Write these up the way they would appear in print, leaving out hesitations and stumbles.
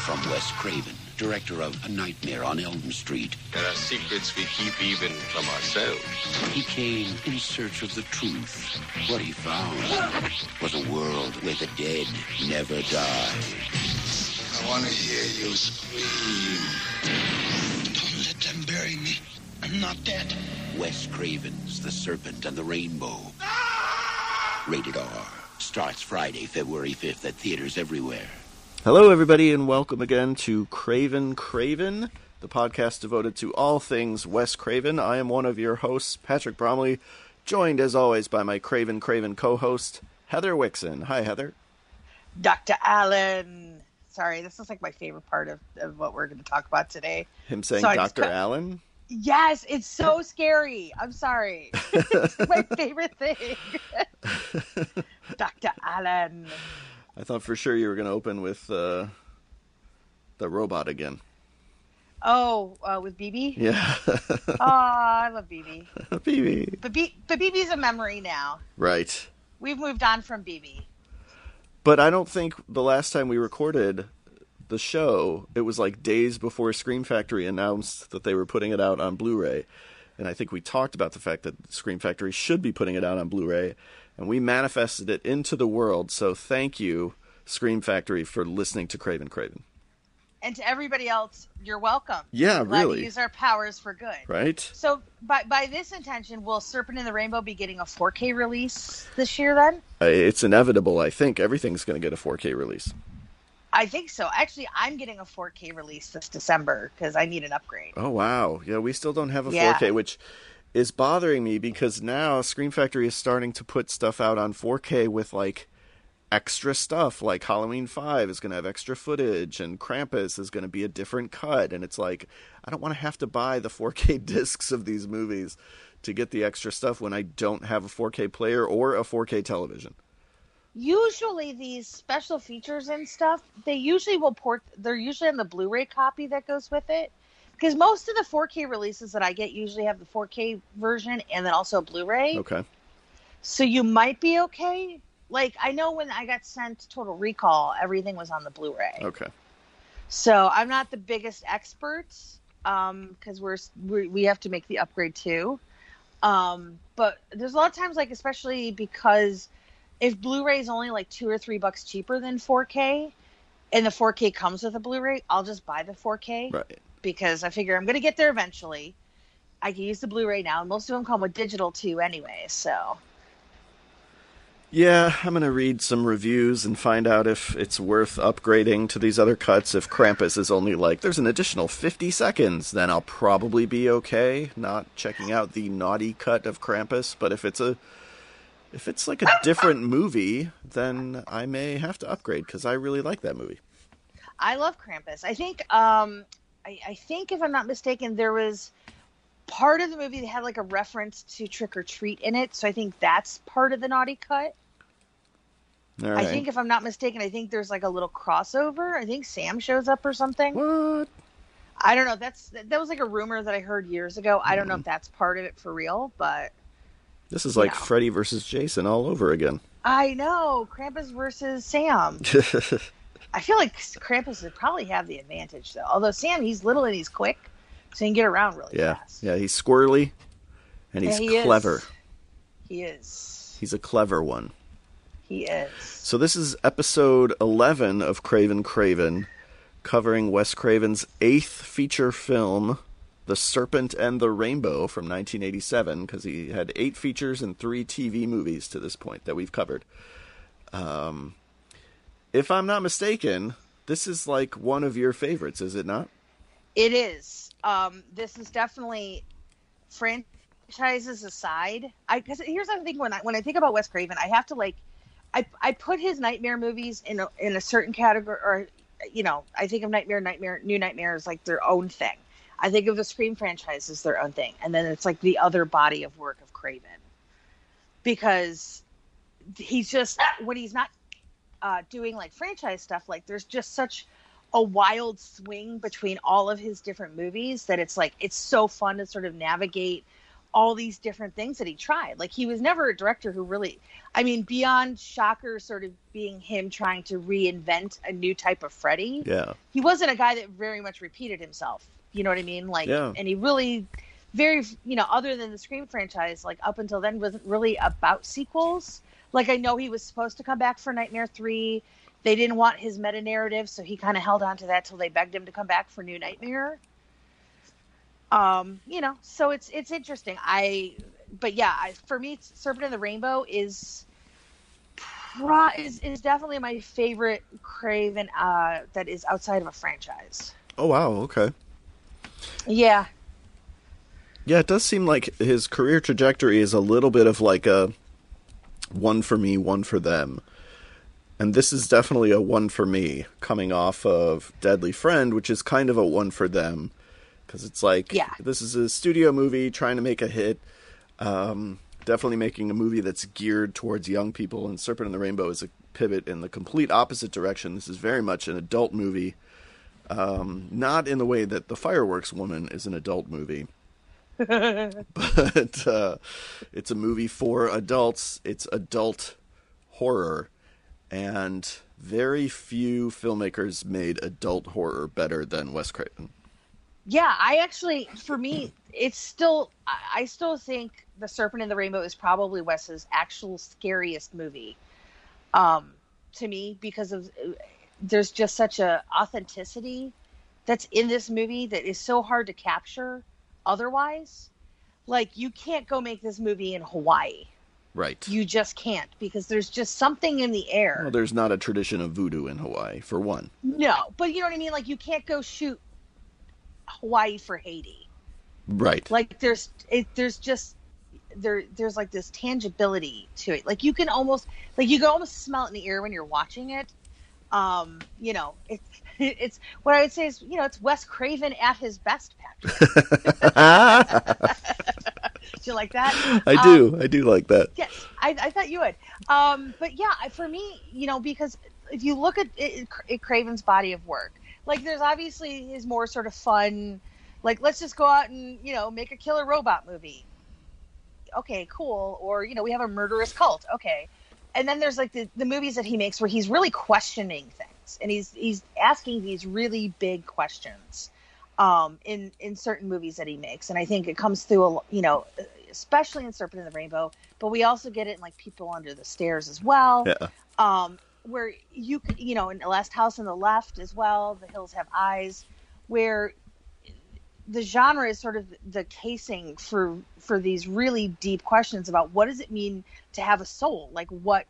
from Wes Craven, director of A Nightmare on Elm Street. There are secrets we keep even from ourselves. He came in search of the truth. What he found was a world where the dead never die. I want to hear you scream. Don't let them bury me. I'm not dead. Wes Craven's The Serpent and the Rainbow. Rated R. Starts Friday, February 5th at theaters everywhere. Hello, everybody, and welcome again to Craven, the podcast devoted to all things Wes Craven. I am one of your hosts, Patrick Bromley, joined, as always, by my Craven co-host, Heather Wixon. Hi, Heather. Dr. Allen. Sorry, this is like my favorite part of what we're going to talk about today. Him saying Dr. Allen? Yes, it's so scary. I'm sorry. It's my favorite thing. Dr. Allen. I thought for sure you were going to open with the robot again. Oh, with BB? Yeah. Oh, I love BB. BB. But BB's a memory now. Right. We've moved on from BB. But I don't think the last time we recorded the show, it was like days before Scream Factory announced that they were putting it out on Blu-ray. And I think we talked about the fact that Scream Factory should be putting it out on Blu-ray. And we manifested it into the world. So thank you, Scream Factory, for listening to Craven. And to everybody else, you're welcome. Yeah, Glad really. to use our powers for good. Right? So by this intention, will Serpent and the Rainbow be getting a 4K release this year then? It's inevitable, I think. Everything's going to get a 4K release. I think so. Actually, I'm getting a 4K release this December because I need an upgrade. Oh, wow. Yeah, we still don't have a 4K, which is bothering me because now Scream Factory is starting to put stuff out on 4K with, like, extra stuff. Like Halloween 5 is going to have extra footage, and Krampus is going to be a different cut. And it's like, I don't want to have to buy the 4K discs of these movies to get the extra stuff when I don't have a 4K player or a 4K television. Usually these special features and stuff, they're usually on the Blu-ray copy that goes with it. Because most of the 4K releases that I get usually have the 4K version and then also Blu-ray. Okay. So you might be okay. Like, I know when I got sent Total Recall, everything was on the Blu-ray. Okay. So I'm not the biggest expert because we have to make the upgrade too. But there's a lot of times, like, especially because if Blu-ray is only like $2 or $3 cheaper than 4K, and the 4K comes with a Blu-ray, I'll just buy the 4K. Right. Because I figure I'm going to get there eventually. I can use the Blu-ray now, and most of them come with digital too anyway, so. Yeah, I'm going to read some reviews and find out if it's worth upgrading to these other cuts. If Krampus is only like, there's an additional 50 seconds, then I'll probably be okay not checking out the naughty cut of Krampus. But if it's like a different movie, then I may have to upgrade because I really like that movie. I love Krampus. I think, I think if I'm not mistaken, there was part of the movie that had like a reference to Trick or Treat in it. So I think that's part of the naughty cut. All right. I think if I'm not mistaken, I think there's like a little crossover. I think Sam shows up or something. What? I don't know. That was like a rumor that I heard years ago. I don't know if that's part of it for real, but this is like Freddy versus Jason all over again. I know. Krampus versus Sam. I feel like Krampus would probably have the advantage, though. Although Sam, he's little and he's quick, so he can get around really fast. Yeah, he's squirrely, and he's clever. He is. He's a clever one. He is. So this is episode 11 of Craven, covering Wes Craven's 8th feature film, The Serpent and the Rainbow, from 1987, because he had 8 features and 3 TV movies to this point that we've covered. If I'm not mistaken, this is like one of your favorites, is it not? It is. This is definitely, franchises aside, because here's the thing, when I think about Wes Craven, I have to like, I put his Nightmare movies in a certain category, or, you know, I think of New Nightmare as like their own thing. I think of the Scream franchise as their own thing. And then it's like the other body of work of Craven. Because he's just, when he's not doing like franchise stuff, like there's just such a wild swing between all of his different movies that it's like, it's so fun to sort of navigate all these different things that he tried. Like, he was never a director who really, I mean, beyond Shocker sort of being him trying to reinvent a new type of Freddy, he wasn't a guy that very much repeated himself. You know what I mean? Like, and he really very, you know, other than the Scream franchise, like up until then wasn't really about sequels. Like, I know he was supposed to come back for Nightmare 3. They didn't want his meta narrative, so he kind of held on to that till they begged him to come back for New Nightmare. You know, so it's interesting. For me, Serpent and the Rainbow is definitely my favorite Craven that is outside of a franchise. Oh wow, okay. Yeah. Yeah, it does seem like his career trajectory is a little bit of like a one for me, one for them. And this is definitely a one for me, coming off of Deadly Friend, which is kind of a one for them. Because it's like, this is a studio movie trying to make a hit. Definitely making a movie that's geared towards young people. And Serpent and the Rainbow is a pivot in the complete opposite direction. This is very much an adult movie. Not in the way that The Fireworks Woman is an adult movie. But it's a movie for adults. It's adult horror. And very few filmmakers made adult horror better than Wes Craven. Yeah, for me, I still think The Serpent and the Rainbow is probably Wes's actual scariest movie, to me, because there's just such a authenticity that's in this movie that is so hard to capture otherwise. Like, you can't go make this movie in Hawaii. Right. You just can't, because there's just something in the air. Well, there's not a tradition of voodoo in Hawaii, for one. No, but you know what I mean? Like, you can't go shoot Hawaii for Haiti. Right. Like, there's like this tangibility to it. Like, you can almost smell it in the air when you're watching it. You know, it's what I would say is, you know, it's Wes Craven at his best, Patrick. Do you like that? I do like that. Yes, I thought you would. But yeah, for me, you know, because if you look at Craven's body of work, like, there's obviously his more sort of fun, like, let's just go out and, you know, make a killer robot movie. Okay, cool. Or, you know, we have a murderous cult. Okay. And then there's like the movies that he makes where he's really questioning things, and he's asking these really big questions in certain movies that he makes. And I think it comes through, you know, especially in Serpent and the Rainbow, but we also get it in like People Under the Stairs as well. Yeah. Where you know, in The Last House on the Left as well, The Hills Have Eyes, where the genre is sort of the casing for these really deep questions about what does it mean to have a soul? Like, what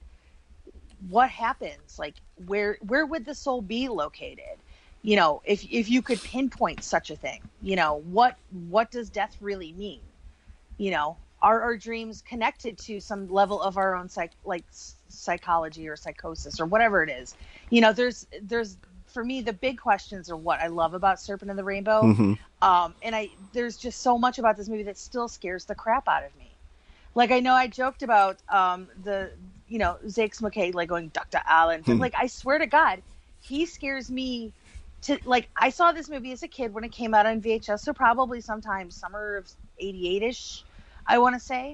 happens? Like, where would the soul be located? You know, if you could pinpoint such a thing, you know, what does death really mean? You know, are our dreams connected to some level of our own psychology or psychosis or whatever it is? You know, there's for me, the big questions are what I love about Serpent and the Rainbow. Mm-hmm. And there's just so much about this movie that still scares the crap out of me. Like, I know I joked about you know, Zakes McKay, like, going Dr. Allen. But, like, I swear to God, he scares me to, like, I saw this movie as a kid when it came out on VHS, so probably sometime summer of 88-ish, I want to say.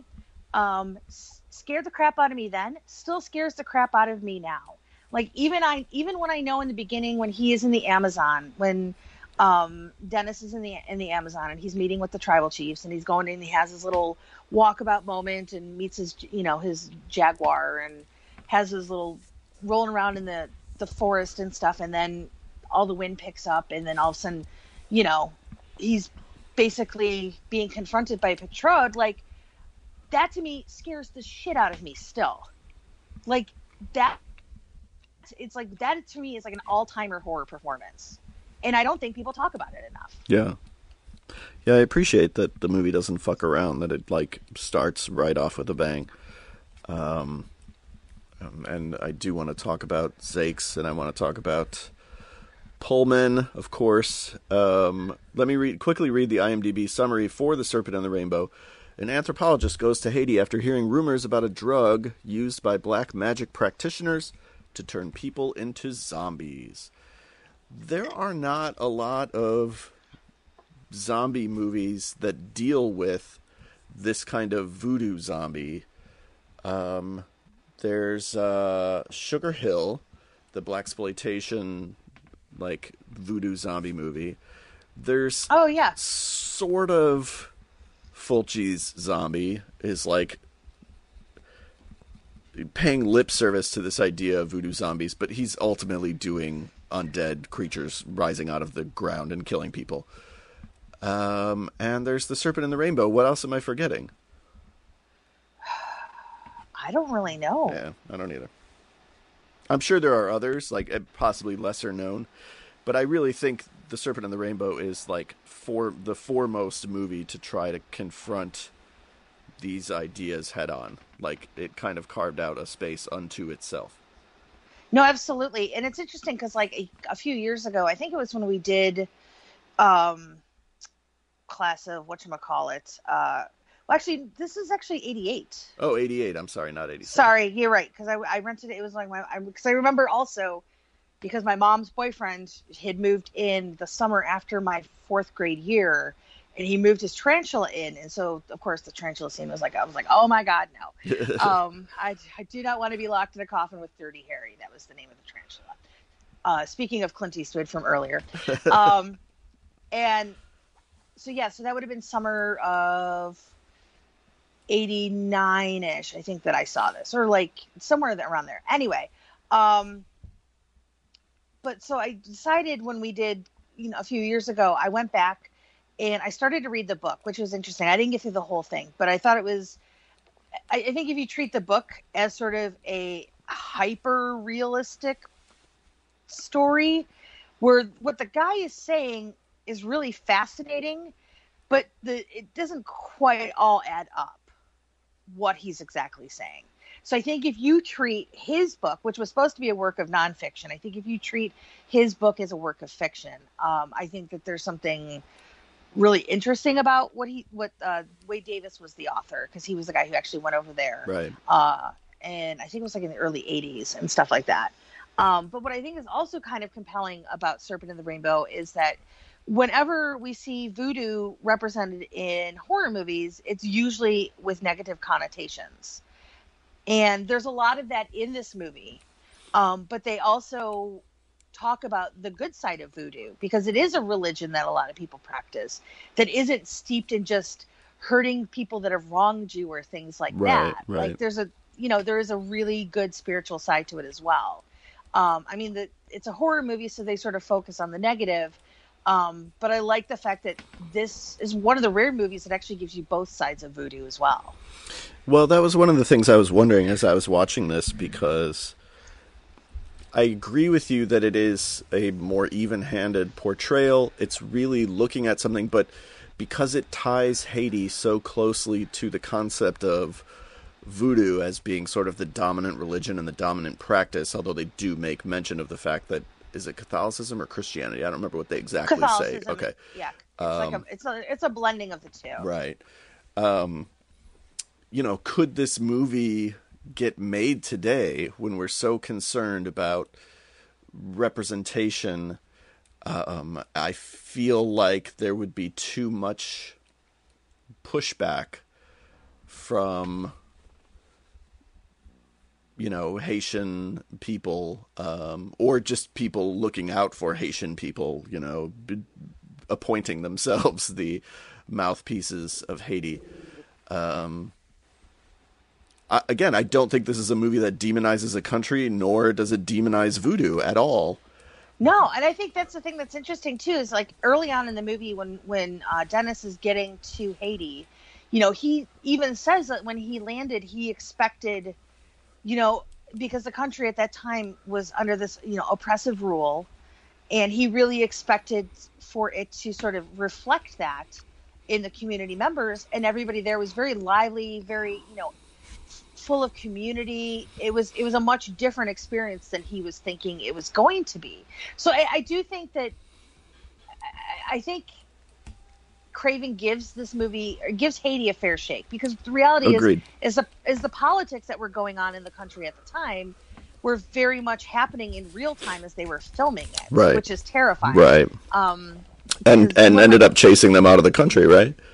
Scared the crap out of me then, still scares the crap out of me now. Like, even when I know in the beginning when he is in the Amazon, when Dennis is in the Amazon and he's meeting with the tribal chiefs and he's going in, he has his little walkabout moment and meets his jaguar and has his little rolling around in the forest and stuff, and then all the wind picks up, and then all of a sudden, you know, he's basically being confronted by Petrod. Like, that to me scares the shit out of me still. Like, that, it's like, that to me is like an all-timer horror performance. And I don't think people talk about it enough. Yeah. Yeah, I appreciate that the movie doesn't fuck around, that it, like, starts right off with a bang. And I do want to talk about Zakes, and I want to talk about Pullman, of course. Let me quickly read the IMDb summary for The Serpent and the Rainbow. An anthropologist goes to Haiti after hearing rumors about a drug used by black magic practitioners to turn people into zombies. There are not a lot of zombie movies that deal with this kind of voodoo zombie. There's Sugar Hill, the blaxploitation like voodoo zombie movie. There's sort of Fulci's zombie is like paying lip service to this idea of voodoo zombies, but he's ultimately doing undead creatures rising out of the ground and killing people. And there's The Serpent and the Rainbow. What else am I forgetting? I don't really know. Yeah, I don't either. I'm sure there are others, like possibly lesser known, but I really think The Serpent and the Rainbow is like the foremost movie to try to confront these ideas head on. Like, it kind of carved out a space unto itself. No, absolutely. And it's interesting because like a few years ago, I think it was when we did class of whatchamacallit. Well, actually, this is actually 88. Oh, 88. I'm sorry, not 87. Sorry, you're right. Because I rented it. It was like because I remember also because my mom's boyfriend had moved in the summer after my 4th grade year, and he moved his tarantula in. And so, of course, the tarantula scene was like, I was like, oh my God, no. I do not want to be locked in a coffin with Dirty Harry. That was the name of the tarantula. Speaking of Clint Eastwood from earlier. And so, yeah, so that would have been summer of 89-ish, I think, that I saw this, or like somewhere around there. Anyway, but so I decided when we did, a few years ago, I went back and I started to read the book, which was interesting. I didn't get through the whole thing, but I thought it was, I think if you treat the book as sort of a hyper realistic story where what the guy is saying is really fascinating, but it doesn't quite all add up what he's exactly saying. So I think if you treat his book, which was supposed to be a work of nonfiction, I think if you treat his book as a work of fiction, I think that there's something really interesting about what Wade Davis was the author, because he was the guy who actually went over there. Right. And I think it was like in the early 80s and stuff like that. But what I think is also kind of compelling about Serpent and the Rainbow is that whenever we see voodoo represented in horror movies, it's usually with negative connotations. And there's a lot of that in this movie. But they also talk about the good side of voodoo, because it is a religion that a lot of people practice that isn't steeped in just hurting people that have wronged you or things like that. Right. Like there is a really good spiritual side to it as well. It's a horror movie, so they sort of focus on the negative. But I like the fact that this is one of the rare movies that actually gives you both sides of voodoo as well. Well, that was one of the things I was wondering as I was watching this, because I agree with you that it is a more even-handed portrayal. It's really looking at something, but because it ties Haiti so closely to the concept of voodoo as being sort of the dominant religion and the dominant practice, although they do make mention of the fact that, is it Catholicism or Christianity? I don't remember what they exactly say. Okay. Yeah. It's a blending of the two. Right. Could this movie get made today when we're so concerned about representation? I feel like there would be too much pushback from Haitian people, or just people looking out for Haitian people, appointing themselves the mouthpieces of Haiti. Again, I don't think this is a movie that demonizes a country, nor does it demonize voodoo at all. No, and I think that's the thing that's interesting too, is like early on in the movie when Dennis is getting to Haiti, he even says that when he landed, he expected, because the country at that time was under this, oppressive rule, and he really expected for it to sort of reflect that in the community members, and everybody there was very lively, very, full of community. It was a much different experience than he was thinking it was going to be. So I do think that I think Craven gives Haiti a fair shake, because the reality is the politics that were going on in the country at the time were very much happening in real time as they were filming it, right, which is terrifying. Right. And ended up chasing them out of the country, right?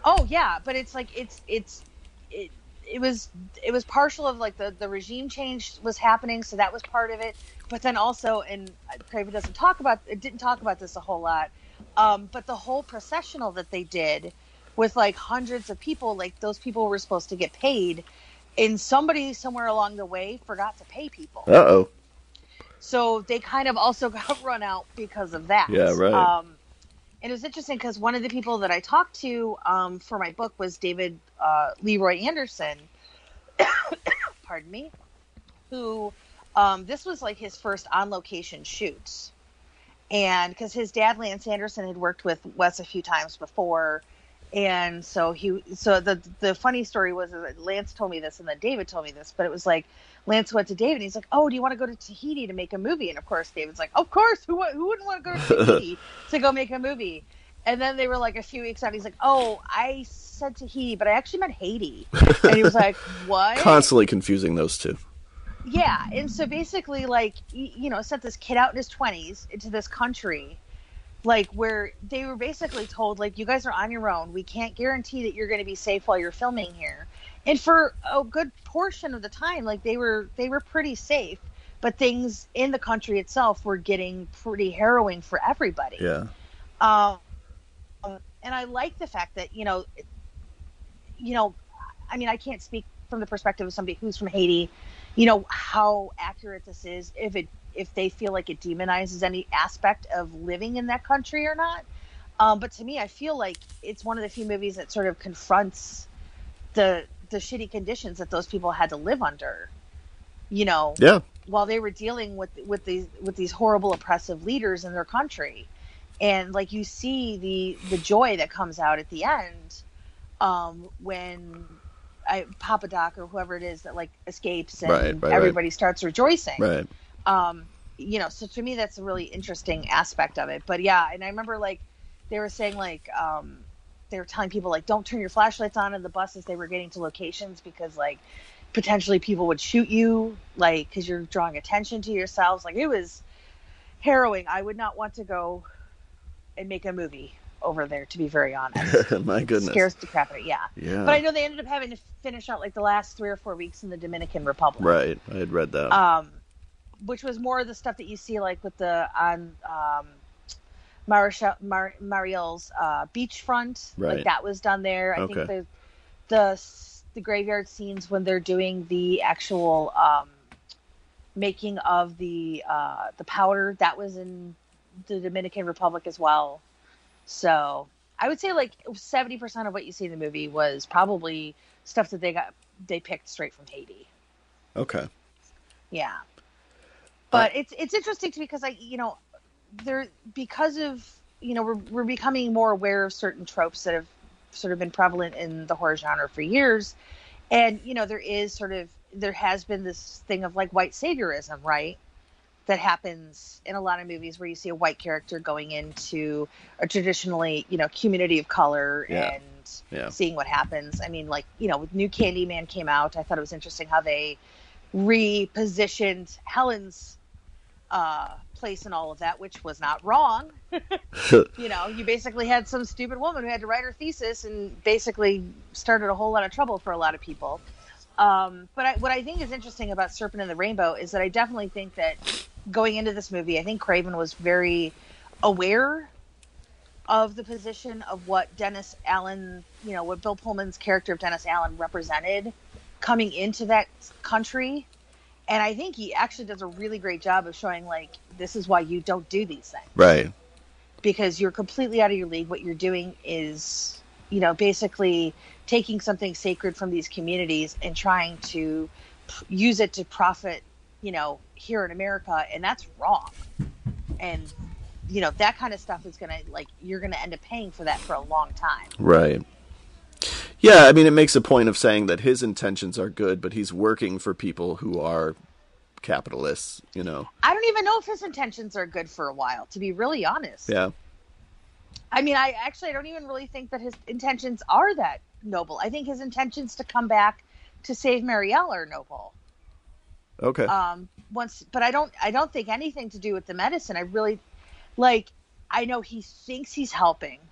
Oh yeah, but it's like it was partial of like the regime change was happening, so that was part of it. But then also, and Craven didn't talk about this a whole lot, but the whole processional that they did with like hundreds of people, like those people were supposed to get paid, and somebody somewhere along the way forgot to pay people. Uh-oh. So they kind of also got run out because of that. Yeah, right. And it was interesting because one of the people that I talked to for my book was David Leroy Anderson, pardon me, who this was like his first on-location shoots. And because his dad, Lance Anderson, had worked with Wes a few times before. And so the funny story was that Lance told me this and then David told me this, but it was like Lance went to David and he's like, "Oh, do you want to go to Tahiti to make a movie?" And of course David's like, "Of course, who wouldn't want to go to Tahiti to go make a movie?" And then they were like a few weeks out, he's like, "Oh, I said Tahiti, but I actually meant Haiti." And he was like, "What?" Constantly confusing those two. Yeah, and so basically, like, sent this kid out in his 20s into this country, like, where they were basically told, like, you guys are on your own. We can't guarantee that you're going to be safe while you're filming here. And for a good portion of the time, like, they were pretty safe, but things in the country itself were getting pretty harrowing for everybody. Yeah. And I like the fact that, I mean, I can't speak from the perspective of somebody who's from Haiti, how accurate this is, if they feel like it demonizes any aspect of living in that country or not. But to me, I feel like it's one of the few movies that sort of confronts the shitty conditions that those people had to live under, yeah, while they were dealing with these horrible oppressive leaders in their country. And like, you see the joy that comes out at the end, when Papa Doc or whoever it is that like escapes and everybody starts rejoicing. Right. So to me, that's a really interesting aspect of it. But yeah, and I remember like they were saying like, they were telling people like, don't turn your flashlights on in the bus as they were getting to locations because like potentially people would shoot you, like, because you're drawing attention to yourselves. Like, it was harrowing. I would not want to go and make a movie over there, to be very honest. My goodness. Scares the crap out of it, yeah. Yeah. But I know they ended up having to finish out like the last 3 or 4 weeks in the Dominican Republic. Right. I had read that. Which was more of the stuff that you see like with Mariel's beachfront. Right. Like that was done there. I think the graveyard scenes when they're doing the actual making of the powder, that was in the Dominican Republic as well. So I would say like 70% of what you see in the movie was probably stuff that they picked straight from Haiti. Okay. Yeah. But it's interesting to me because because of, we're becoming more aware of certain tropes that have sort of been prevalent in the horror genre for years. And, there has been this thing of like white saviorism, right? That happens in a lot of movies where you see a white character going into a traditionally, community of color and seeing what happens. I mean, like, with New Candyman came out, I thought it was interesting how they repositioned Helen's place in all of that, which was not wrong. You basically had some stupid woman who had to write her thesis and basically started a whole lot of trouble for a lot of people. But what I think is interesting about Serpent and the Rainbow is that I definitely think that going into this movie, I think Craven was very aware of the position of what Dennis Allen, what Bill Pullman's character of Dennis Allen represented coming into that country. And I think he actually does a really great job of showing, like, this is why you don't do these things. Right. Because you're completely out of your league. What you're doing is, basically taking something sacred from these communities and trying to use it to profit, here in America. And that's wrong. And, that kind of stuff is going to, like, you're going to end up paying for that for a long time. Right. Yeah, I mean, it makes a point of saying that his intentions are good, but he's working for people who are capitalists, I don't even know if his intentions are good for a while, to be really honest. Yeah. I mean, I don't even really think that his intentions are that noble. I think his intentions to come back to save Marielle are noble. Okay. But I don't think anything to do with the medicine. I really, like, I know he thinks he's helping,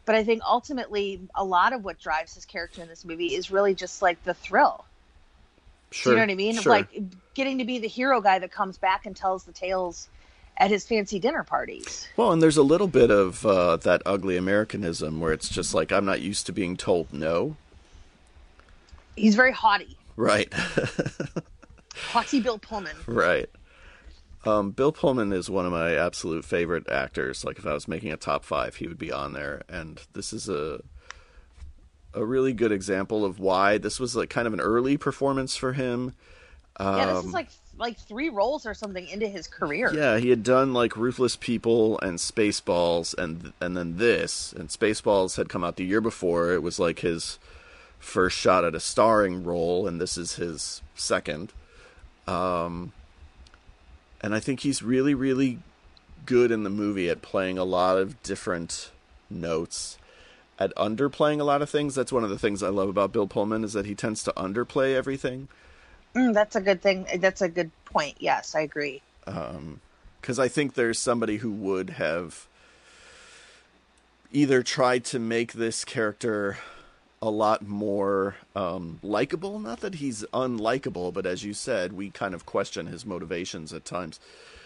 But I think ultimately a lot of what drives his character in this movie is really just like the thrill. Sure. Do you know what I mean? Sure. Like getting to be the hero guy that comes back and tells the tales at his fancy dinner parties. Well, and there's a little bit of that ugly Americanism where it's just like, I'm not used to being told no. He's very haughty. Right. Haughty Bill Pullman. Right. Bill Pullman is one of my absolute favorite actors. Like, if I was making a top 5, he would be on there. And this is a really good example of why this was like kind of an early performance for him. Yeah, this is like 3 roles or something into his career. Yeah, he had done like Ruthless People and Spaceballs, and then this. And Spaceballs had come out the year before. It was like his first shot at a starring role, and this is his second. And I think he's really, really good in the movie at playing a lot of different notes, at underplaying a lot of things. That's one of the things I love about Bill Pullman, is that he tends to underplay everything. That's a good thing. That's a good point. Yes, I agree. Because I think there's somebody who would have either tried to make this character a lot more likable. Not that he's unlikable, but as you said, we kind of question his motivations at times.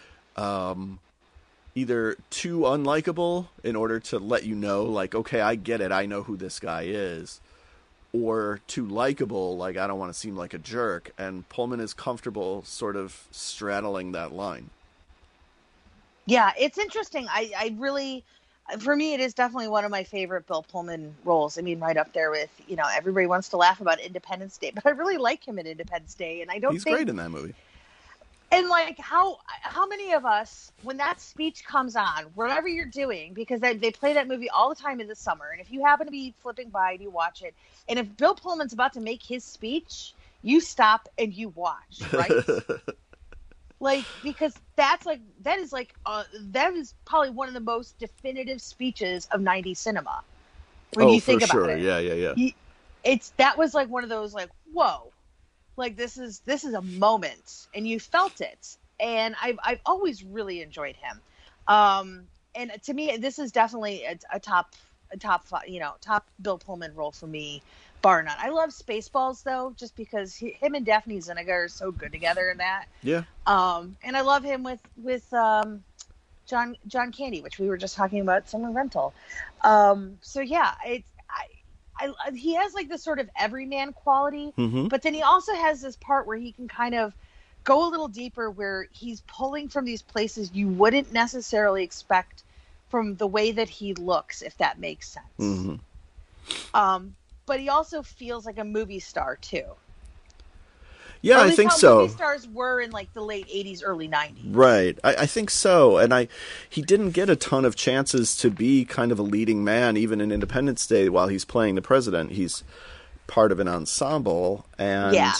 Either too unlikable in order to let you know, like, okay, I get it, I know who this guy is. Or too likable, like, I don't want to seem like a jerk. And Pullman is comfortable sort of straddling that line. Yeah, it's interesting. I really, for me, it is definitely one of my favorite Bill Pullman roles. I mean, right up there with, everybody wants to laugh about Independence Day, but I really like him in Independence Day. And I don't He's think... great in that movie. And like, how many of us, when that speech comes on, whatever you're doing, because they play that movie all the time in the summer, and if you happen to be flipping by and you watch it, and if Bill Pullman's about to make his speech, you stop and you watch, right? Like, because that is probably one of the most definitive speeches of 90s cinema. When you think about it. Yeah. That was like one of those, like, whoa. Like, this is a moment, and you felt it, and I've always really enjoyed him, and to me, this is definitely a top Bill Pullman role for me, bar none. I love Spaceballs though, just because him and Daphne Zuniga are so good together in that. Yeah. And I love him with John Candy, which we were just talking about, Summer Rental. So yeah, he has like this sort of everyman quality, but then he also has this part where he can kind of go a little deeper, where he's pulling from these places you wouldn't necessarily expect from the way that he looks, if that makes sense. But he also feels like a movie star too. Yeah, I think so. Movie stars were in like the late 80s, early 90s. Right. I think so. And he didn't get a ton of chances to be kind of a leading man, even in Independence Day, while he's playing the president. He's part of an ensemble. And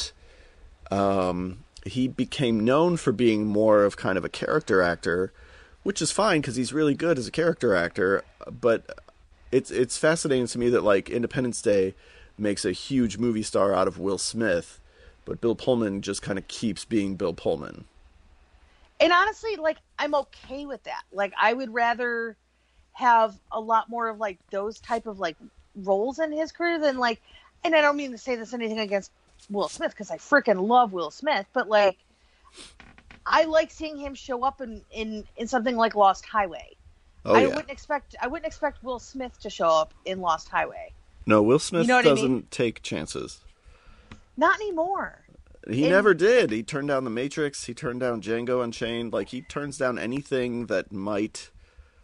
he became known for being more of kind of a character actor, which is fine because he's really good as a character actor. But it's fascinating to me that, like, Independence Day makes a huge movie star out of Will Smith, but Bill Pullman just kind of keeps being Bill Pullman. And honestly, like, I'm okay with that. Like, I would rather have a lot more of, like, those type of, like, roles in his career than, like, and I don't mean to say this anything against Will Smith, because I freaking love Will Smith, but, like, I like seeing him show up in something like Lost Highway. I wouldn't expect Will Smith to show up in Lost Highway. No, Will Smith doesn't take chances. Not anymore. He never did. He turned down The Matrix. He turned down Django Unchained. Like, he turns down anything that might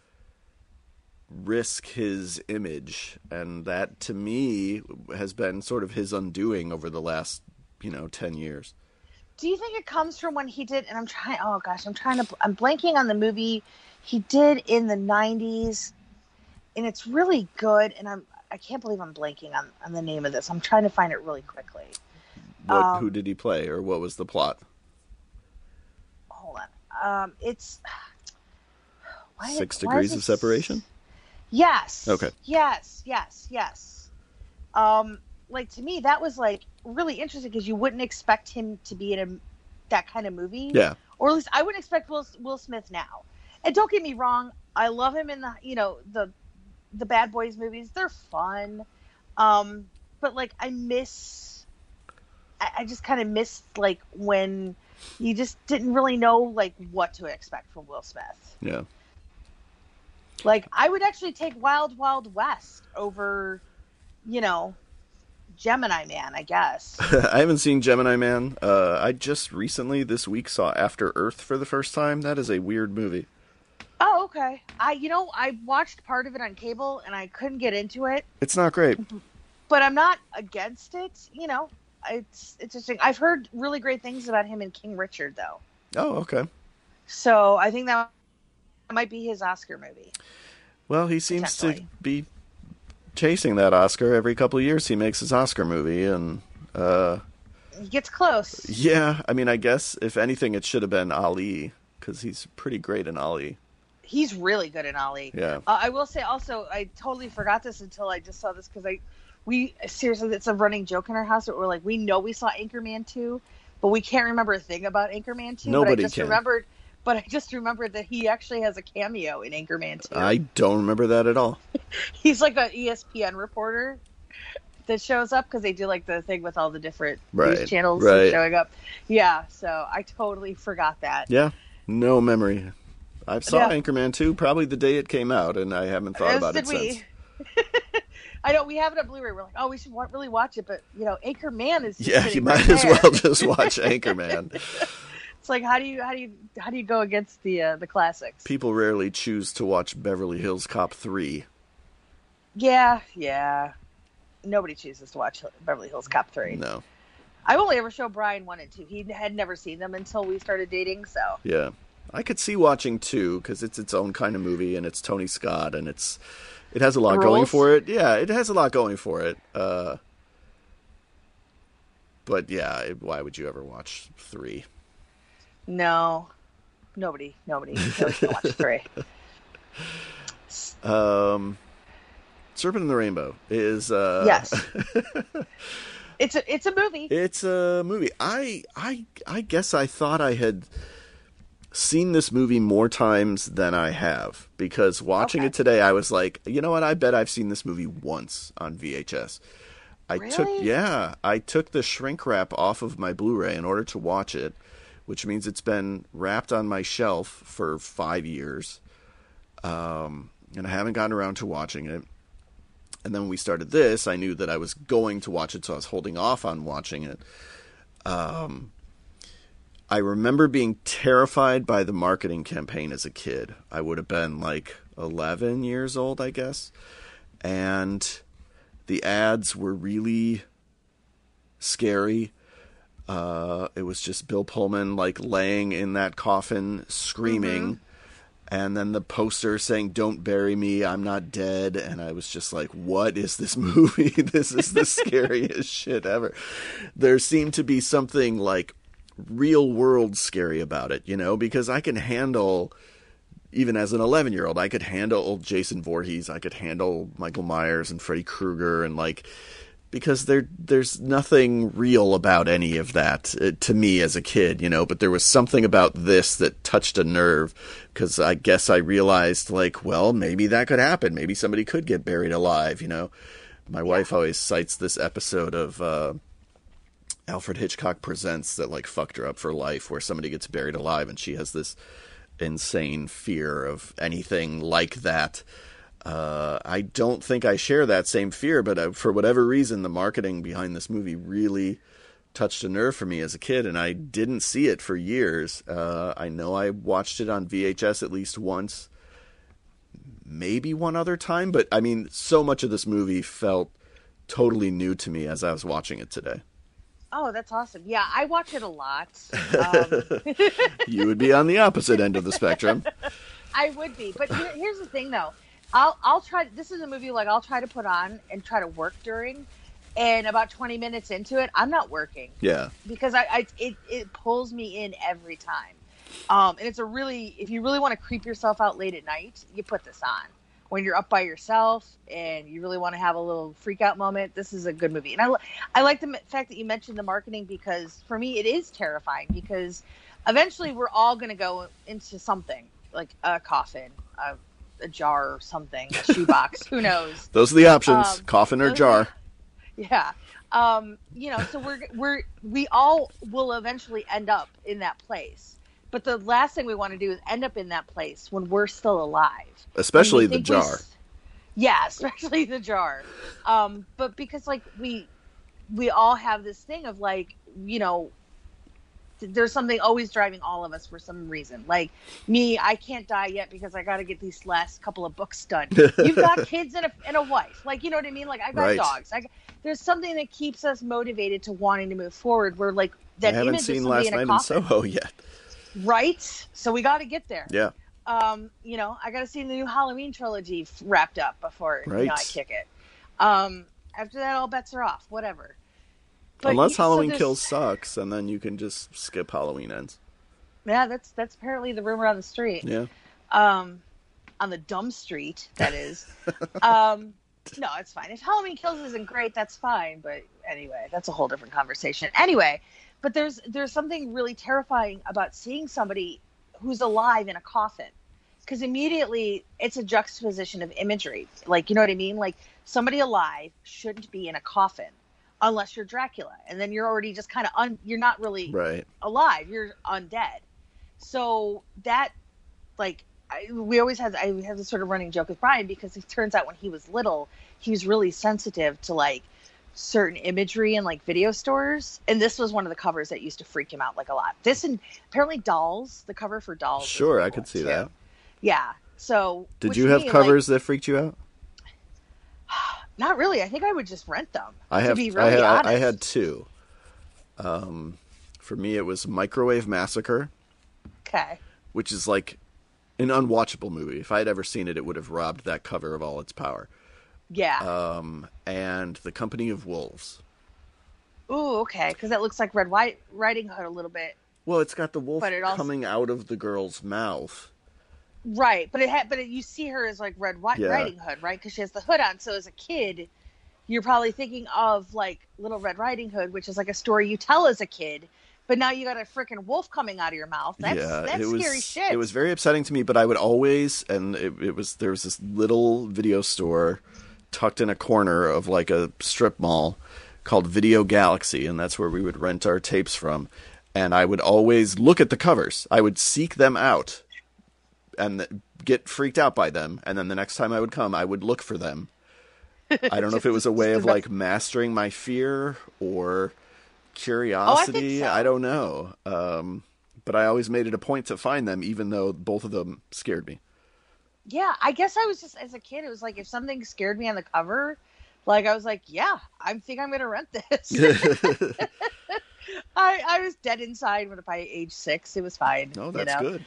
risk his image. And that, to me, has been sort of his undoing over the last, 10 years. Do you think it comes from when he did, and I'm blanking on the movie he did in the 90s, and it's really good, and I can't believe I'm blanking on the name of this. I'm trying to find it really quickly. Who did he play, or what was the plot? Hold on. It's... 6 Degrees of Separation? Yes. Okay. Yes. Like, to me, that was, like, really interesting, because you wouldn't expect him to be in that kind of movie. Yeah. Or at least I wouldn't expect Will Smith now. And don't get me wrong, I love him in the the Bad Boys movies. They're fun. But like I just kind of missed like when you just didn't really know like what to expect from Will Smith. Yeah. Like I would actually take Wild Wild West over, Gemini Man, I guess. I haven't seen Gemini Man. I just recently this week saw After Earth for the first time. That is a weird movie. Oh, okay. I watched part of it on cable and I couldn't get into it. It's not great. But I'm not against it. It's interesting. I've heard really great things about him in King Richard, though. Oh, okay. So I think that might be his Oscar movie. Well, he seems to be chasing that Oscar every couple of years. He makes his Oscar movie, and he gets close. Yeah, I mean, I guess if anything, it should have been Ali, because he's pretty great in Ali. He's really good in Ali. Yeah. I will say also, I totally forgot this until I just saw this because seriously, it's a running joke in our house that we're like, we know we saw Anchorman 2, but we can't remember a thing about Anchorman 2. Nobody But I just remembered that he actually has a cameo in Anchorman 2. I don't remember that at all. He's like an ESPN reporter that shows up because they do like the thing with all the different news channels showing up. Yeah, so I totally forgot that. Yeah, no memory. I saw Anchorman 2 probably the day it came out, and I haven't thought about it since. I know, we have it on Blu-ray. We're like, oh, we should really watch it, but, Anchorman is just yeah, you might as well just watch Anchorman. It's like, how do you go against the classics? People rarely choose to watch Beverly Hills Cop 3. Yeah. Nobody chooses to watch Beverly Hills Cop 3. No. I've only ever showed Brian 1 and 2. He had never seen them until we started dating, so. Yeah. I could see watching 2 because it's its own kind of movie, and it's Tony Scott, and it has a lot going for it. Yeah, it has a lot going for it. But yeah, why would you ever watch 3? No. Nobody can watch 3. Serpent in the Rainbow is yes. It's a movie. It's a movie. I guess I thought I had seen this movie more times than I have, because watching it today I was like, you know what, I bet I've seen this movie once on VHS. I took the shrink wrap off of my Blu-ray in order to watch it, which means it's been wrapped on my shelf for 5 years. And I haven't gotten around to watching it. And then when we started this, I knew that I was going to watch it, so I was holding off on watching it. I remember being terrified by the marketing campaign as a kid. I would have been like 11 years old, I guess. And the ads were really scary. It was just Bill Pullman like laying in that coffin screaming. Mm-hmm. And then the poster saying, "Don't bury me, I'm not dead." And I was just like, what is this movie? This is the scariest shit ever. There seemed to be something like real world scary about it, because I can handle, even as an 11-year-old, I could handle old Jason Voorhees. I could handle Michael Myers and Freddy Krueger, and because there's nothing real about any of that to me as a kid, but there was something about this that touched a nerve, because I guess I realized, well, maybe that could happen. Maybe somebody could get buried alive, My wife always cites this episode of Alfred Hitchcock Presents that fucked her up for life, where somebody gets buried alive and she has this insane fear of anything like that. I don't think I share that same fear, but for whatever reason, the marketing behind this movie really touched a nerve for me as a kid, and I didn't see it for years. I know I watched it on VHS at least once, maybe one other time, but I mean, so much of this movie felt totally new to me as I was watching it today. Oh, that's awesome. Yeah, I watch it a lot. You would be on the opposite end of the spectrum. I would be, but here's the thing, though. I'll try. This is a movie I'll try to put on and try to work during, and about 20 minutes into it, I'm not working. Yeah. Because it pulls me in every time. And it's if you really want to creep yourself out late at night, you put this on. When you're up by yourself and you really want to have a little freak out moment, this is a good movie. And I like the fact that you mentioned the marketing, because for me it is terrifying, because eventually we're all going to go into something like a coffin, a jar or something, a shoebox. Who knows? Those are the options: coffin or jar. Yeah. So we all will eventually end up in that place. But the last thing we want to do is end up in that place when we're still alive. Especially the jar. Yeah, especially the jar. But because like we all have this thing of like, there's something always driving all of us for some reason. Like me, I can't die yet because I got to get these last couple of books done. You've got kids and a wife. Like, you know what I mean? Like I've got dogs. There's something that keeps us motivated to wanting to move forward. We're like that. I haven't seen Last Night in Soho yet. Right. So we got to get there. Yeah. I got to see the new Halloween trilogy wrapped up before I kick it. After that, all bets are off. Whatever. But, unless Halloween Kills sucks, and then you can just skip Halloween Ends. Yeah, that's apparently the rumor on the street. Yeah. On the dumb street, that is. No, it's fine. If Halloween Kills isn't great, that's fine. But anyway, that's a whole different conversation. Anyway, but there's something really terrifying about seeing somebody who's alive in a coffin. Because immediately it's a juxtaposition of imagery. Like, you know what I mean? Like, somebody alive shouldn't be in a coffin unless you're Dracula. And then you're already just kind of, you're not really alive. You're undead. So that, like, I have this sort of running joke with Brian because it turns out when he was little, he was really sensitive to, like, certain imagery in, like, video stores. And this was one of the covers that used to freak him out, like, a lot. This and apparently Dolls, the cover for Dolls. Sure, I could see that. Yeah. So did you have covers that freaked you out? Not really. I think I would just rent them. I had two. For me, it was Microwave Massacre. Okay. Which is like an unwatchable movie. If I had ever seen it, it would have robbed that cover of all its power. Yeah. And The Company of Wolves. Ooh, okay. Because that looks like Red Riding Hood a little bit. Well, it's got the wolf coming out of the girl's mouth. Right, but you see her as like Riding Hood, right? Because she has the hood on. So as a kid, you're probably thinking of like Little Red Riding Hood, which is like a story you tell as a kid. But now you got a freaking wolf coming out of your mouth. That's scary shit. It was very upsetting to me. But I would always, and there was this little video store tucked in a corner of like a strip mall called Video Galaxy, and that's where we would rent our tapes from. And I would always look at the covers. I would seek them out and get freaked out by them, and then the next time I would come, I would look for them. I don't know if it was a way of like mastering my fear or curiosity. I don't know. But I always made it a point to find them, even though both of them scared me. Yeah, I guess I was just, as a kid, it was like if something scared me on the cover, like I was like, yeah, I think I'm going to rent this. I was dead inside by age 6. It was fine. No, that's good.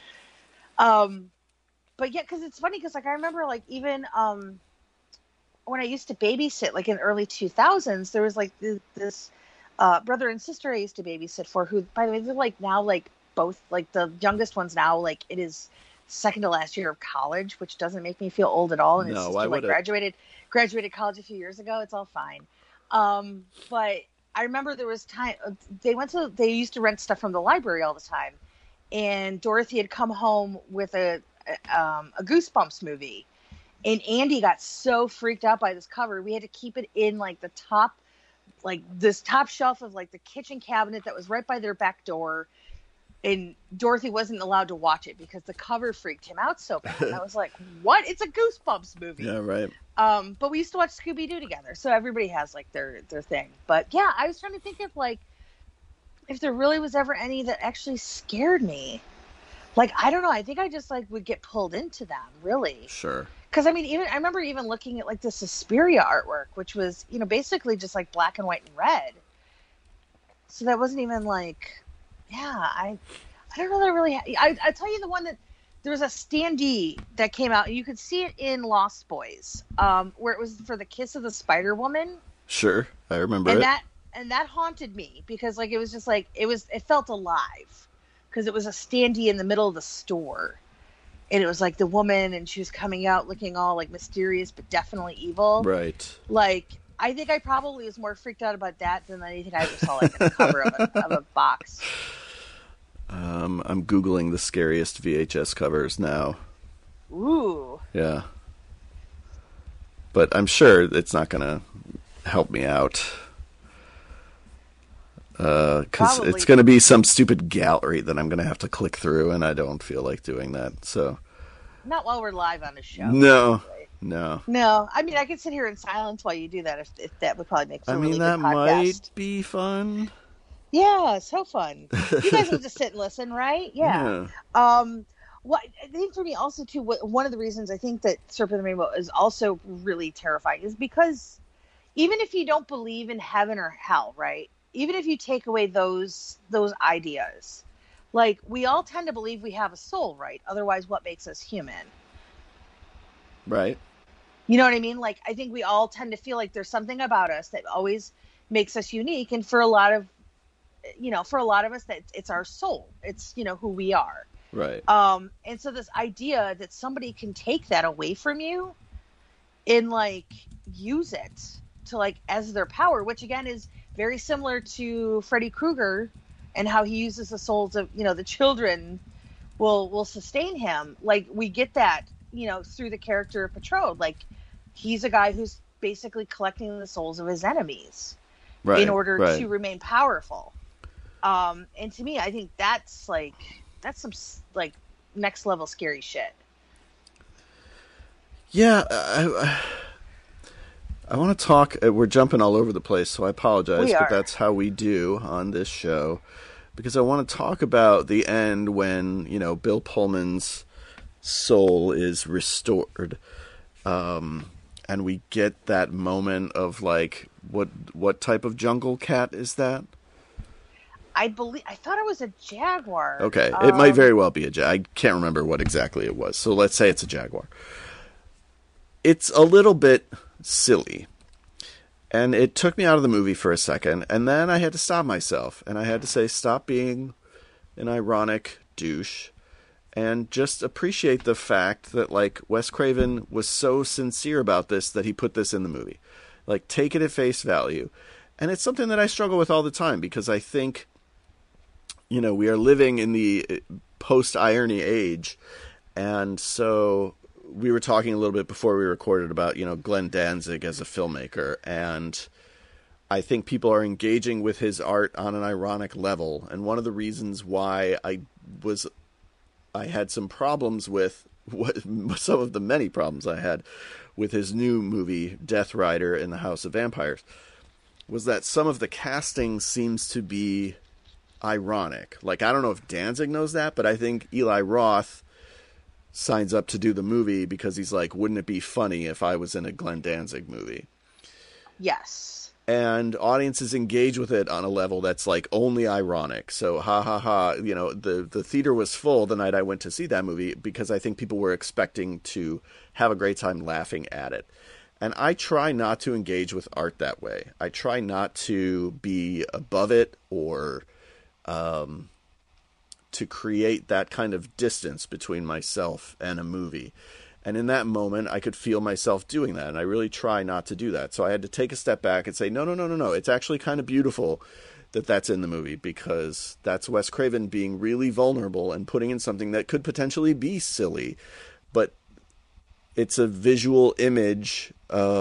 But yeah, because it's funny because like I remember like even when I used to babysit like in the early 2000s, there was like this brother and sister I used to babysit for who, by the way, they're like now like both like the youngest one's now like it is second to last year of college, which doesn't make me feel old at all. And it's just like graduated college a few years ago. It's all fine. But I remember there was time they used to rent stuff from the library all the time, and Dorothy had come home with a Goosebumps movie, and Andy got so freaked out by this cover, we had to keep it in like the top, like this top shelf of like the kitchen cabinet that was right by their back door, and Dorothy wasn't allowed to watch it because the cover freaked him out so bad. And I was like, what? It's a Goosebumps movie. Yeah, right. But we used to watch Scooby-Doo together, so everybody has like their thing. But yeah, I was trying to think of like if there really was ever any that actually scared me. Like, I don't know. I think I just like would get pulled into them, really. Sure. Because I mean, I remember even looking at like the Suspiria artwork, which was, basically just like black and white and red. So that wasn't even like, I don't know that I really. I tell you the one that there was a standee that came out, and you could see it in Lost Boys, where it was for the Kiss of the Spider Woman. Sure, I remember it. And that haunted me because like it was just like it felt alive. Because it was a standee in the middle of the store. And it was like the woman, and she was coming out looking all like mysterious, but definitely evil. Right. Like, I think I probably was more freaked out about that than anything I ever saw like in the cover of a box. I'm Googling the scariest VHS covers now. Ooh. Yeah. But I'm sure it's not going to help me out. Because it's going to be some stupid gallery that I'm going to have to click through, and I don't feel like doing that. So, not while we're live on the show. No. I mean, I could sit here in silence while you do that. If that would probably make for a really good podcast. That might be fun. Yeah, so fun. You guys will just sit and listen, right? Yeah. Well, I think for me also too, one of the reasons I think that Serpent and the Rainbow is also really terrifying is because even if you don't believe in heaven or hell, right? Even if you take away those ideas, like we all tend to believe we have a soul, right? Otherwise, what makes us human? Right. You know what I mean? Like, I think we all tend to feel like there's something about us that always makes us unique. And for a lot of us, that it's our soul. It's, who we are. Right. And so this idea that somebody can take that away from you and like use it to like as their power, which again is very similar to Freddy Krueger and how he uses the souls of, the children will sustain him. Like we get that, through the character of Patrode. Like he's a guy who's basically collecting the souls of his enemies in order to remain powerful. And to me, I think that's some like next level scary shit. Yeah. I want to talk, we're jumping all over the place, so I apologize, but that's how we do on this show. Because I want to talk about the end when, Bill Pullman's soul is restored. And we get that moment of like, what type of jungle cat is that? I thought it was a jaguar. Okay, it might very well be a jaguar. I can't remember what exactly it was. So let's say it's a jaguar. It's a little bit silly. And it took me out of the movie for a second. And then I had to stop myself. And I had to say, stop being an ironic douche. And just appreciate the fact that, like, Wes Craven was so sincere about this that he put this in the movie. Like, take it at face value. And it's something that I struggle with all the time because I think, we are living in the post-irony age. And so we were talking a little bit before we recorded about, Glenn Danzig as a filmmaker. And I think people are engaging with his art on an ironic level. And one of the reasons why I had some problems with some of the many problems I had with his new movie, Death Rider in the House of Vampires, was that some of the casting seems to be ironic. Like, I don't know if Danzig knows that, but I think Eli Roth signs up to do the movie because he's like, wouldn't it be funny if I was in a Glenn Danzig movie? Yes. And audiences engage with it on a level that's like only ironic. So ha ha ha, the theater was full the night I went to see that movie because I think people were expecting to have a great time laughing at it. And I try not to engage with art that way. I try not to be above it or to create that kind of distance between myself and a movie. And in that moment, I could feel myself doing that. And I really try not to do that. So I had to take a step back and say, no. It's actually kind of beautiful that that's in the movie because that's Wes Craven being really vulnerable and putting in something that could potentially be silly. But it's a visual image.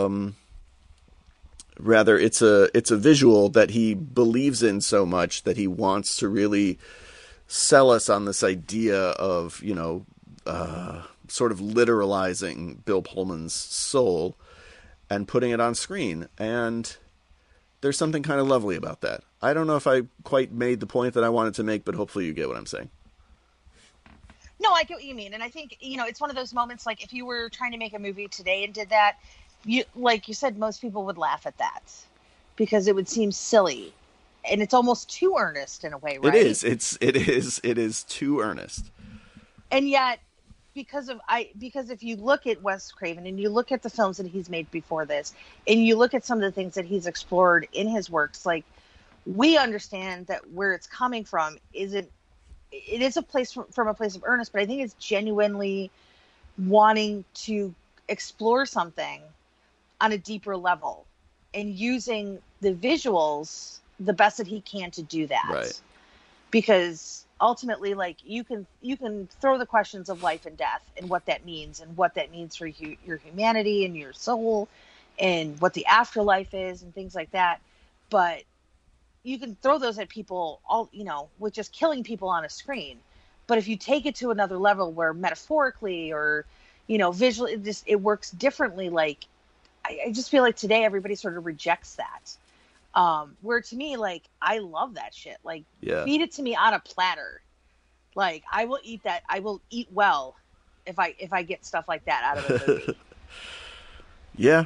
Rather, it's a visual that he believes in so much that he wants to really sell us on this idea of, sort of literalizing Bill Pullman's soul and putting it on screen. And there's something kind of lovely about that. I don't know if I quite made the point that I wanted to make, but hopefully you get what I'm saying. No, I get what you mean. And I think, it's one of those moments, like if you were trying to make a movie today and did that, like you said, most people would laugh at that because it would seem silly. And it's almost too earnest in a way, right? It is too earnest. And yet, because if you look at Wes Craven and you look at the films that he's made before this, and you look at some of the things that he's explored in his works, like we understand that where it's coming from it is a place from a place of earnest, but I think it's genuinely wanting to explore something on a deeper level and using the visuals the best that he can to do that. Right. Because ultimately, like, you can throw the questions of life and death and what that means for your humanity and your soul and what the afterlife is and things like that. But you can throw those at people with just killing people on a screen. But if you take it to another level where metaphorically or, visually, it works differently. Like, I just feel like today everybody sort of rejects that. Where to me, like, I love that shit. Like, feed it to me on a platter. Like, I will eat that. I will eat well if I get stuff like that out of a movie. Yeah.